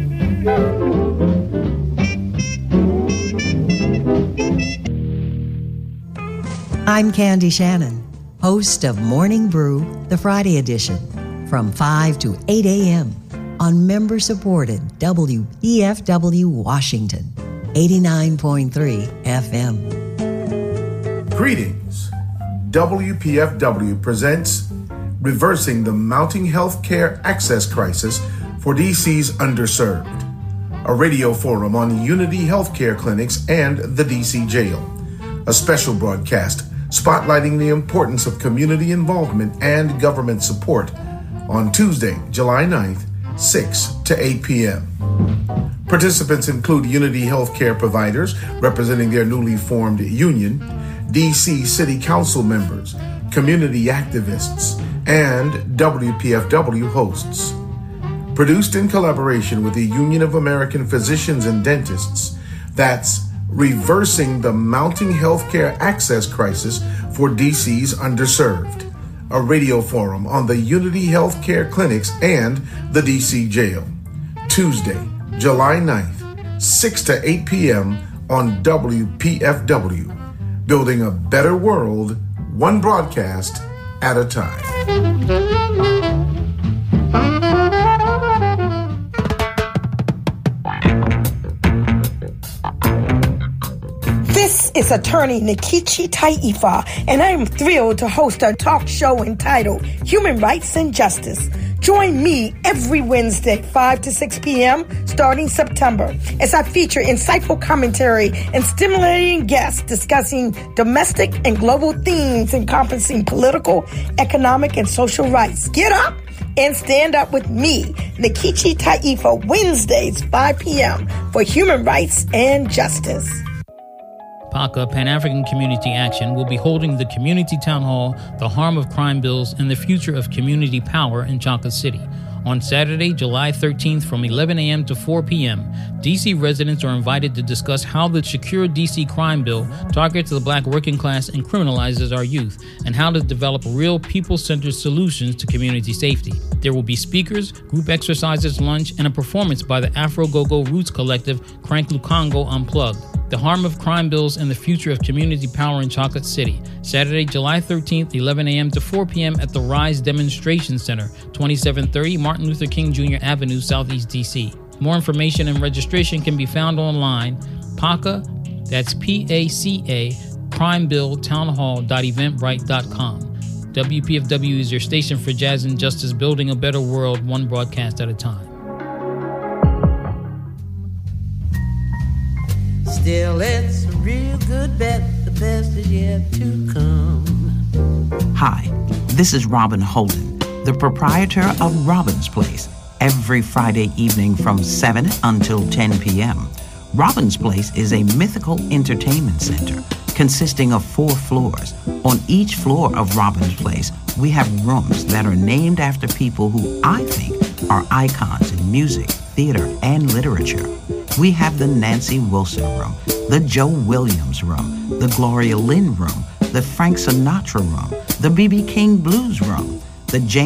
Speaker 13: I'm Candy Shannon, host of Morning Brew, the Friday edition, from five to eight a.m. on member-supported W P F W Washington, eighty-nine point three F M.
Speaker 14: Greetings. W P F W presents Reversing the Mounting Healthcare Access Crisis for D C's Underserved, a radio forum on Unity Healthcare Clinics and the D C Jail, a special broadcast spotlighting the importance of community involvement and government support on Tuesday, July ninth, six to eight p.m. Participants include Unity Healthcare providers representing their newly formed union, D C City Council members, community activists, and W P F W hosts. Produced in collaboration with the Union of American Physicians and Dentists, that's Reversing the Mounting Healthcare Access Crisis for D C's Underserved, a radio forum on the Unity Healthcare Clinics and the D C Jail. Tuesday, July ninth, six to eight p.m. on W P F W, building a better world, one broadcast at a time.
Speaker 15: This is attorney Nikichi Taifa, and I am thrilled to host a talk show entitled Human Rights and Justice. Join me every Wednesday, five to six p.m., starting September, as I feature insightful commentary and stimulating guests discussing domestic and global themes encompassing political, economic, and social rights. Get up and stand up with me, Nikichi Taifa, Wednesdays, five p.m., for Human Rights and Justice.
Speaker 16: PACA, Pan-African Community Action, will be holding the Community Town Hall, The Harm of Crime Bills, and the Future of Community Power in Chocolate City. On Saturday, July thirteenth from eleven a.m. to four p.m., D C residents are invited to discuss how the Secure D C Crime Bill targets the black working class and criminalizes our youth, and how to develop real people-centered solutions to community safety. There will be speakers, group exercises, lunch, and a performance by the Afro Go-Go Roots Collective, Crank Lukongo Unplugged. The Harm of Crime Bills and the Future of Community Power in Chocolate City. Saturday, July thirteenth, eleven a.m. to four p.m. at the RISE Demonstration Center, twenty-seven thirty Martin Luther King Junior Avenue, Southeast D C. More information and registration can be found online. PACA, that's P A C A, crimebilltownhall.eventbrite dot com. W P F W is your station for jazz and justice, building a better world, one broadcast at a time.
Speaker 17: Still, it's a real good bet, the best is yet to come. Hi, this is Robin Holden, the proprietor of Robin's Place, every Friday evening from seven until ten p.m. Robin's Place is a mythical entertainment center consisting of four floors. On each floor of Robin's Place, we have rooms that are named after people who I think are icons in music, theater, and literature. We have the Nancy Wilson Room, the Joe Williams Room, the Gloria Lynn Room, the Frank Sinatra Room, the B B King Blues Room, the James